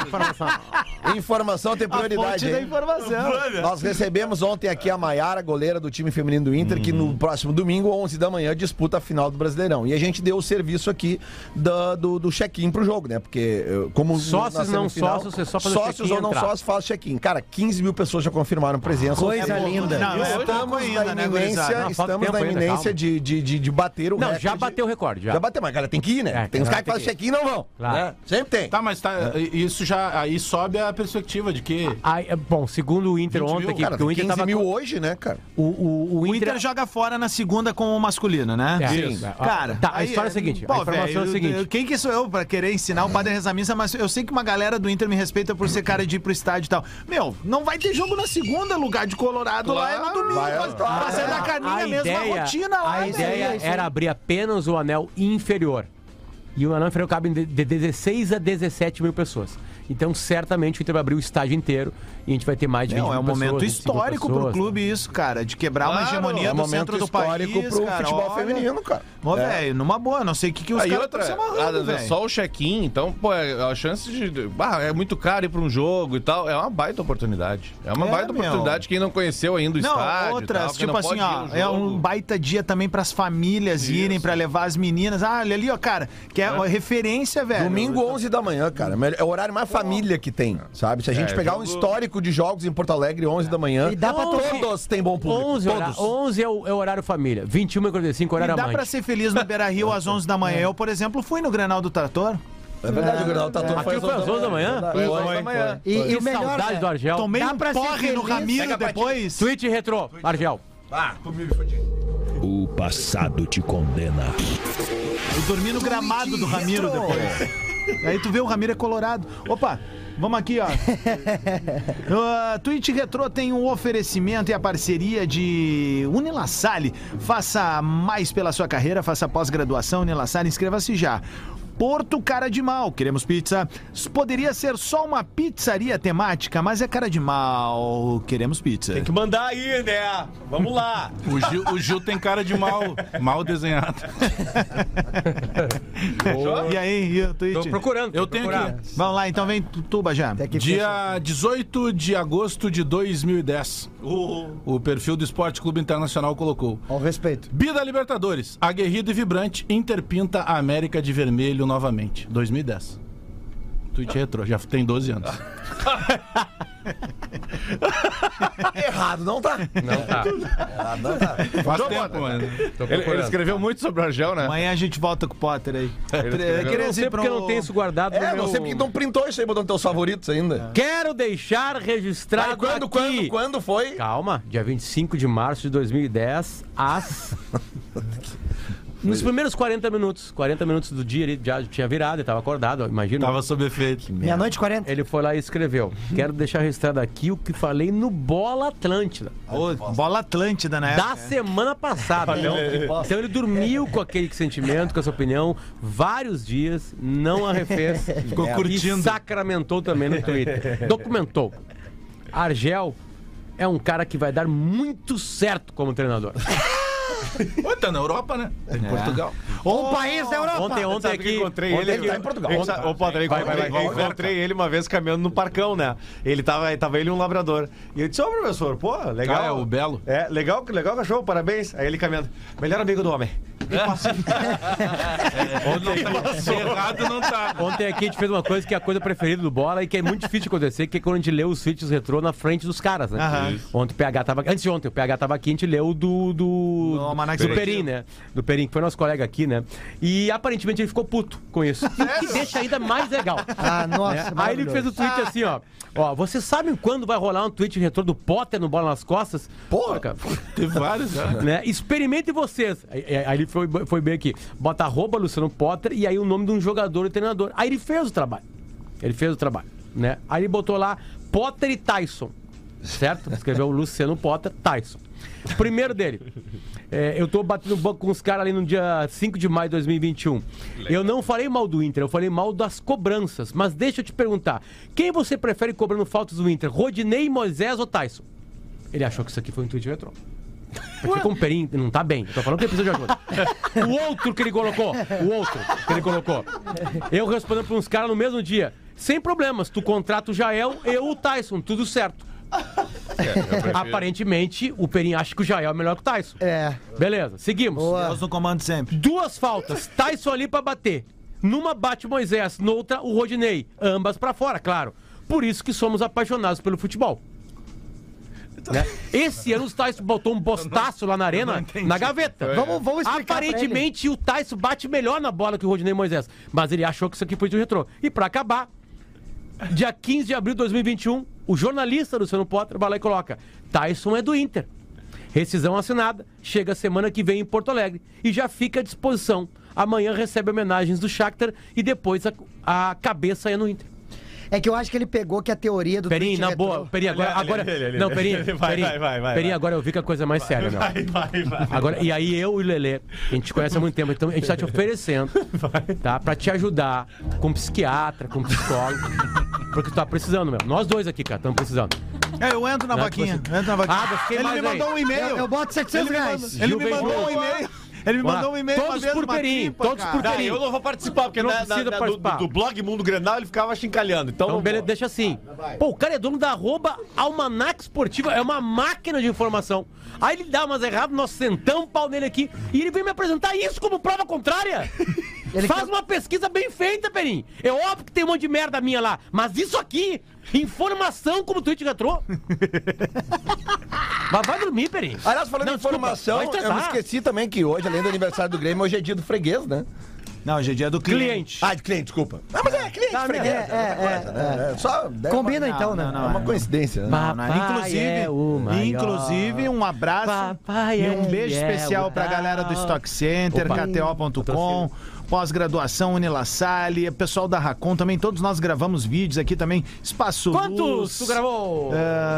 [SPEAKER 3] Informação tem prioridade.
[SPEAKER 2] Fonte da informação.
[SPEAKER 3] Nós recebemos ontem aqui a Maiara, goleira do time feminino do Inter, que no próximo domingo, 11 da manhã, disputa a final do Brasileirão. E a gente deu o serviço aqui do check-in pro jogo, né? Porque como
[SPEAKER 1] sócios, não sócios, você só faz o check-in.
[SPEAKER 3] Sócios ou não sócios, faz check-in. Cara, 15 mil pessoas já confirmaram presença.
[SPEAKER 9] Coisa linda.
[SPEAKER 2] Não,
[SPEAKER 3] estamos na iminência de bater o recorde.
[SPEAKER 1] Não, já bateu o recorde.
[SPEAKER 3] Já bateu, mas cara, tem que ir, né? Tem os caras que fazem check-in e não vão.
[SPEAKER 1] Claro.
[SPEAKER 3] Né? Sempre tem.
[SPEAKER 7] Tá, mas isso já aí sobe a perspectiva de que...
[SPEAKER 1] Bom, segundo o Inter ontem aqui,
[SPEAKER 3] cara,
[SPEAKER 1] porque o Inter
[SPEAKER 3] 15 mil hoje, né, cara?
[SPEAKER 2] O Inter joga fora na segunda com o masculino, né?
[SPEAKER 1] Sim.
[SPEAKER 2] Cara,
[SPEAKER 1] tá, a história é a seguinte. A informação é a seguinte.
[SPEAKER 2] Quem que sou eu pra querer ensinar o padre a rezar missa, mas eu sei que uma galera do Inter me respeita por ser cara de ir pro estádio e tal. Meu, não vai ter jogo na segunda, lugar de Colorado lá é no domingo. Vai ser da carninha mesmo, a rotina lá.
[SPEAKER 1] A ideia era abrir apenas o anel inferior. E o anel inferior cabe de 16 a 17 mil pessoas. Então, certamente, o Inter vai abrir o estádio inteiro e a gente vai ter mais de 20 mil pessoas.
[SPEAKER 2] É um momento histórico pro clube isso, cara, de quebrar uma hegemonia do centro do país,
[SPEAKER 3] pro
[SPEAKER 2] cara,
[SPEAKER 3] futebol feminino, cara.
[SPEAKER 2] Ô, velho, numa boa, não sei o que os caras estão se amarrando, velho.
[SPEAKER 4] Só o check-in, então, pô, a chance de... é muito caro ir pra um jogo e tal, é uma baita oportunidade. É uma baita oportunidade, quem não conheceu ainda o estádio.
[SPEAKER 2] Outras, tipo assim, ó, é um baita dia também pras famílias irem pra levar as meninas. Ah, olha ali, ó, cara, que é referência, velho.
[SPEAKER 3] Domingo, 11 da manhã, cara. É o horário mais família que tem, sabe? Se a gente pegar um histórico de jogos em Porto Alegre, 11 da manhã,
[SPEAKER 9] E dá pra
[SPEAKER 3] todos têm bom público.
[SPEAKER 1] 11 é o horário família, 21h45 horário
[SPEAKER 2] amante.
[SPEAKER 1] amante.
[SPEAKER 2] Dá pra ser feliz no Beira-Rio às 11 da manhã. Eu, por exemplo, fui no Grenal do Trator.
[SPEAKER 3] É verdade, o Grenal tá todo
[SPEAKER 1] Aquilo foi às 11 da manhã?
[SPEAKER 3] Foi às 11 da manhã.
[SPEAKER 9] E o melhor,
[SPEAKER 1] saudade do Argel.
[SPEAKER 2] Tomei
[SPEAKER 9] Dá
[SPEAKER 2] um
[SPEAKER 9] pra ser
[SPEAKER 2] porre no
[SPEAKER 9] feliz.
[SPEAKER 2] Ramiro depois.
[SPEAKER 1] Tweet retrô, Argel.
[SPEAKER 10] O passado te condena.
[SPEAKER 2] Eu dormi no gramado do Ramiro depois. Aí tu vê o Ramiro é colorado. Opa, vamos aqui, ó. Twitch Retro tem um oferecimento e a parceria de Unilassalle. Faça mais pela sua carreira, faça pós-graduação Unilassalle, inscreva-se já. Porto Cara de Mal, queremos pizza. Poderia ser só uma pizzaria temática, mas é cara de mal, queremos pizza.
[SPEAKER 8] Tem que mandar aí, né? Vamos lá.
[SPEAKER 7] O Gil tem cara de mal desenhado.
[SPEAKER 2] E aí, Twitch?
[SPEAKER 1] Tô procurando.
[SPEAKER 7] Eu tenho aqui.
[SPEAKER 2] Vamos lá, então vem Tuba já.
[SPEAKER 7] Dia 18 de agosto de 2010. O perfil do Esporte Clube Internacional colocou:
[SPEAKER 9] ao respeito.
[SPEAKER 7] Bida Libertadores, aguerrido e vibrante, Inter pinta a América de vermelho novamente. 2010. Tweet retrô, já tem 12 anos.
[SPEAKER 3] Errado, não tá. Errado, não tá.
[SPEAKER 7] Faz tempo, mano.
[SPEAKER 4] Ele escreveu muito sobre o Argel, né?
[SPEAKER 2] Amanhã a gente volta com o Potter aí.
[SPEAKER 1] Eu não sei porque eu não tenho isso guardado no meu...
[SPEAKER 3] não sei porque não printou isso aí, botou nos teus favoritos ainda.
[SPEAKER 1] Quero deixar registrado
[SPEAKER 3] Quando foi?
[SPEAKER 1] Calma, dia 25 de março de 2010, nos primeiros 40 minutos do dia ele já tinha virado, ele estava acordado, imagina.
[SPEAKER 7] Tava sob efeito.
[SPEAKER 9] Meia-noite 40.
[SPEAKER 1] Ele foi lá e escreveu: quero deixar registrado aqui o que falei no Bola Atlântida.
[SPEAKER 2] Bola Atlântida, né?
[SPEAKER 1] Da semana passada. Então ele dormiu com aquele sentimento, com essa opinião, vários dias, não arrefez.
[SPEAKER 7] Ficou curtindo.
[SPEAKER 1] E sacramentou também no Twitter. Documentou. Argel é um cara que vai dar muito certo como treinador.
[SPEAKER 7] Pô, tá na Europa, né? Tá em Portugal.
[SPEAKER 9] Um país da Europa.
[SPEAKER 1] Ontem aqui
[SPEAKER 8] encontrei ele
[SPEAKER 3] Ele tá em Portugal.
[SPEAKER 8] Ô, Potter, encontrei ele uma vez caminhando no Parcão, né? Ele tava ele e um labrador. E eu disse: ô, professor, pô, legal.
[SPEAKER 7] É o Belo.
[SPEAKER 8] É, legal cachorro, parabéns. Aí ele caminhando: melhor amigo do homem.
[SPEAKER 7] Errado não tá.
[SPEAKER 1] Ontem aqui a gente fez uma coisa que é a coisa preferida do Bola e que é muito difícil de acontecer, que é quando a gente lê os tweets retrô na frente dos caras, né? Ontem o PH tava... Antes de ontem, o PH tava aqui, a gente leu do Perim, né? Do Perim, que foi nosso colega aqui, né? E aparentemente ele ficou puto com isso. O que deixa ainda mais legal.
[SPEAKER 9] Nossa,
[SPEAKER 1] Aí ele fez o tweet assim, ó. Vocês sabem quando vai rolar um tweet retrô do Potter no Bola nas Costas?
[SPEAKER 3] Porra,
[SPEAKER 1] cara.
[SPEAKER 7] Teve vários,
[SPEAKER 1] né? Experimentem vocês. Aí ele foi bem aqui. Bota @ Luciano Potter e aí o nome de um jogador e treinador. Aí ele fez o trabalho. Né? Aí ele botou lá Potter e Tyson. Certo? Escreveu Luciano Potter, Tyson. Primeiro dele. Eu tô batendo boca com os caras ali no dia 5 de maio de 2021. Eu não falei mal do Inter, eu falei mal das cobranças. Mas deixa eu te perguntar: quem você prefere cobrando faltas do Inter? Rodinei, Moisés ou Tyson? Ele achou que isso aqui foi um tweet retrô. Porque com o Perim não tá bem. Tô falando que ele precisa de ajuda. O outro que ele colocou. Eu respondendo pra uns caras no mesmo dia. sem problemas. Tu contrata o Jael, eu o Tyson, tudo certo. Aparentemente, o Perim acha que o Jael é melhor que o Tyson. Beleza, seguimos.
[SPEAKER 2] Deus no comando sempre.
[SPEAKER 1] 2 faltas, Tyson ali pra bater. Numa bate Moisés, noutra o Rodinei. Ambas pra fora, claro. Por isso que somos apaixonados pelo futebol. Né? Esse ano o Tyson botou um bostaço lá na arena, na gaveta.
[SPEAKER 9] Vamos explicar.
[SPEAKER 1] Aparentemente o Tyson bate melhor na bola que o Rodinei Moisés. Mas ele achou que isso aqui foi de retrô. E pra acabar, dia 15 de abril de 2021, o jornalista Luciano Potter vai lá e coloca: Tyson é do Inter. Rescisão assinada, chega semana que vem em Porto Alegre e já fica à disposição. Amanhã recebe homenagens do Shakhtar e depois a cabeça é no Inter.
[SPEAKER 9] É que eu acho que ele pegou que a teoria do
[SPEAKER 1] Perim, na boa, Perim, agora... Não, Perim, Perim, agora eu vi que a coisa é mais séria, meu. Agora, e aí eu e o Lelê, a gente conhece há muito tempo, então a gente tá te oferecendo, tá? Pra te ajudar com psiquiatra, com psicólogo, porque tu tá precisando, meu. Nós dois aqui, cara, estamos precisando.
[SPEAKER 2] Eu entro na vaquinha,
[SPEAKER 1] Ele
[SPEAKER 2] me mandou um e-mail.
[SPEAKER 9] Eu boto 700 reais.
[SPEAKER 2] Ele me mandou um e-mail. Ele me mandou um e-mail
[SPEAKER 1] todos por Perim, todos por Perim.
[SPEAKER 8] Eu não vou participar, porque
[SPEAKER 1] não precisa participar.
[SPEAKER 8] Do blog Mundo Grenal ele ficava chincalhando. Então
[SPEAKER 1] beleza, deixa assim. Pô, o cara é dono da @Almanac Esportiva, é uma máquina de informação. Aí ele dá umas erradas, nós sentamos o pau nele aqui e ele vem me apresentar isso como prova contrária. Faz uma pesquisa bem feita, Perim. É óbvio que tem um monte de merda minha lá, mas isso aqui, informação como tweet retrô. Mas vai dormir, Perim.
[SPEAKER 3] Aliás, falando em informação, eu me esqueci também que hoje, além do aniversário do Grêmio, hoje é dia do freguês, né?
[SPEAKER 2] Não, hoje é dia do cliente.
[SPEAKER 3] De cliente, desculpa. Mas é cliente, freguês. Só
[SPEAKER 9] combina então, né?
[SPEAKER 3] É uma coincidência.
[SPEAKER 2] Inclusive, um abraço e um beijo especial pra galera do Stock Center, KTO.com, pós-graduação Unila Salle, pessoal da Racon também, todos nós gravamos vídeos aqui também. Espaço
[SPEAKER 1] Quantos
[SPEAKER 2] Luz,
[SPEAKER 1] tu gravou?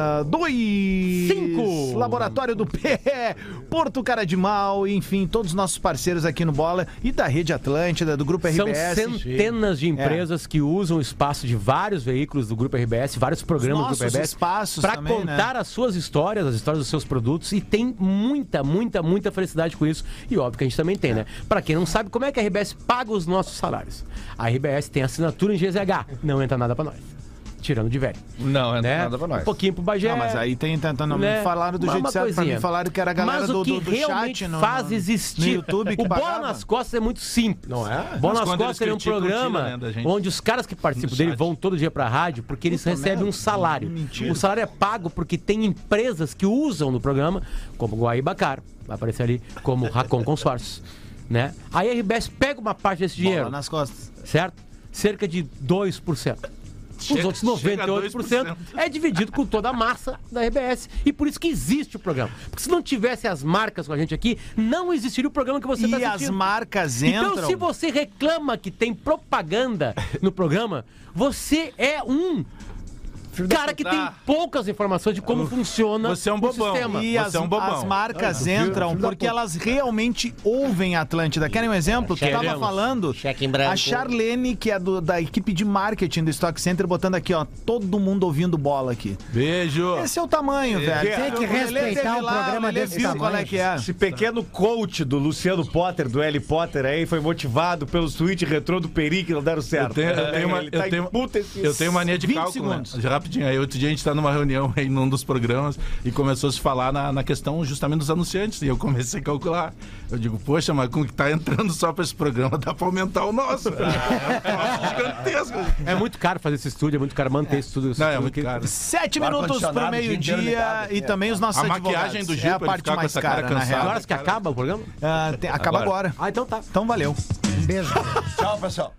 [SPEAKER 2] 2.
[SPEAKER 1] 5.
[SPEAKER 2] Laboratório do Pé, Porto Cara de Mal, enfim, todos os nossos parceiros aqui no Bola e da Rede Atlântida, do Grupo RBS.
[SPEAKER 1] São centenas de empresas que usam o espaço de vários veículos do Grupo RBS, vários programas do Grupo RBS, para contar as suas histórias, as histórias dos seus produtos, e tem muita felicidade com isso. E óbvio que a gente também tem, né? Pra quem não sabe, como é que a RBS paga os nossos salários? A RBS tem assinatura em GZH, não entra nada pra nós. Tirando de velho.
[SPEAKER 3] Não, é nada pra nós.
[SPEAKER 1] Um pouquinho pro Bagé.
[SPEAKER 2] Não, mas aí falaram do jeito certo pra mim, falaram que era a galera do chat
[SPEAKER 1] faz existir.
[SPEAKER 2] No YouTube que
[SPEAKER 1] o Bola nas Costas é muito simples.
[SPEAKER 2] Não é?
[SPEAKER 1] Bola nas Costas é um programa onde os caras que participam dele vão todo dia pra rádio porque eles recebem um salário. O salário é pago porque tem empresas que usam no programa, como Guaíbacar, vai aparecer ali, como Racon Consórcios, né? Aí a RBS pega uma parte desse dinheiro.
[SPEAKER 2] Bola nas costas.
[SPEAKER 1] Certo? Cerca de 2%. Os outros 98% é dividido com toda a massa da RBS. E por isso que existe o programa. Porque se não tivesse as marcas com a gente aqui, não existiria o programa que você está assistindo.
[SPEAKER 2] E as marcas entram...
[SPEAKER 1] Então, se você reclama que tem propaganda no programa, você é um cara que tem poucas informações de como funciona
[SPEAKER 2] você é um bobão.
[SPEAKER 1] O sistema.
[SPEAKER 2] E as marcas entram porque elas realmente ouvem a Atlântida. Querem um exemplo? Tu tava falando, a Charlene, que é da equipe de marketing do Stock Center, botando aqui, ó, todo mundo ouvindo Bola aqui.
[SPEAKER 7] Beijo.
[SPEAKER 2] Esse é o tamanho, velho.
[SPEAKER 9] Tem que respeitar um programa desse tamanho.
[SPEAKER 2] Qual é que é?
[SPEAKER 8] Esse pequeno coach do Luciano Potter, do L. Potter aí, foi motivado pelos tweets retrô do Peri que não deram certo.
[SPEAKER 7] Eu tenho mania de cálculo, né? Rapidinho. Aí outro dia a gente tá numa reunião aí num dos programas e começou a se falar na questão justamente dos anunciantes. E eu comecei a calcular. Eu digo, poxa, mas como que tá entrando só pra esse programa, dá pra aumentar o nosso. Gigantesco.
[SPEAKER 1] É muito caro fazer esse estúdio, é muito caro manter esse estúdio.
[SPEAKER 7] Não, é muito caro.
[SPEAKER 2] 7 minutos pro meio-dia e também os nossos advogados.
[SPEAKER 7] A maquiagem do Gil,
[SPEAKER 2] é a parte mais cara, na real.
[SPEAKER 1] Agora que acaba o programa?
[SPEAKER 2] Acaba agora.
[SPEAKER 1] Então tá.
[SPEAKER 2] Então valeu.
[SPEAKER 9] Um beijo.
[SPEAKER 3] Tchau, pessoal.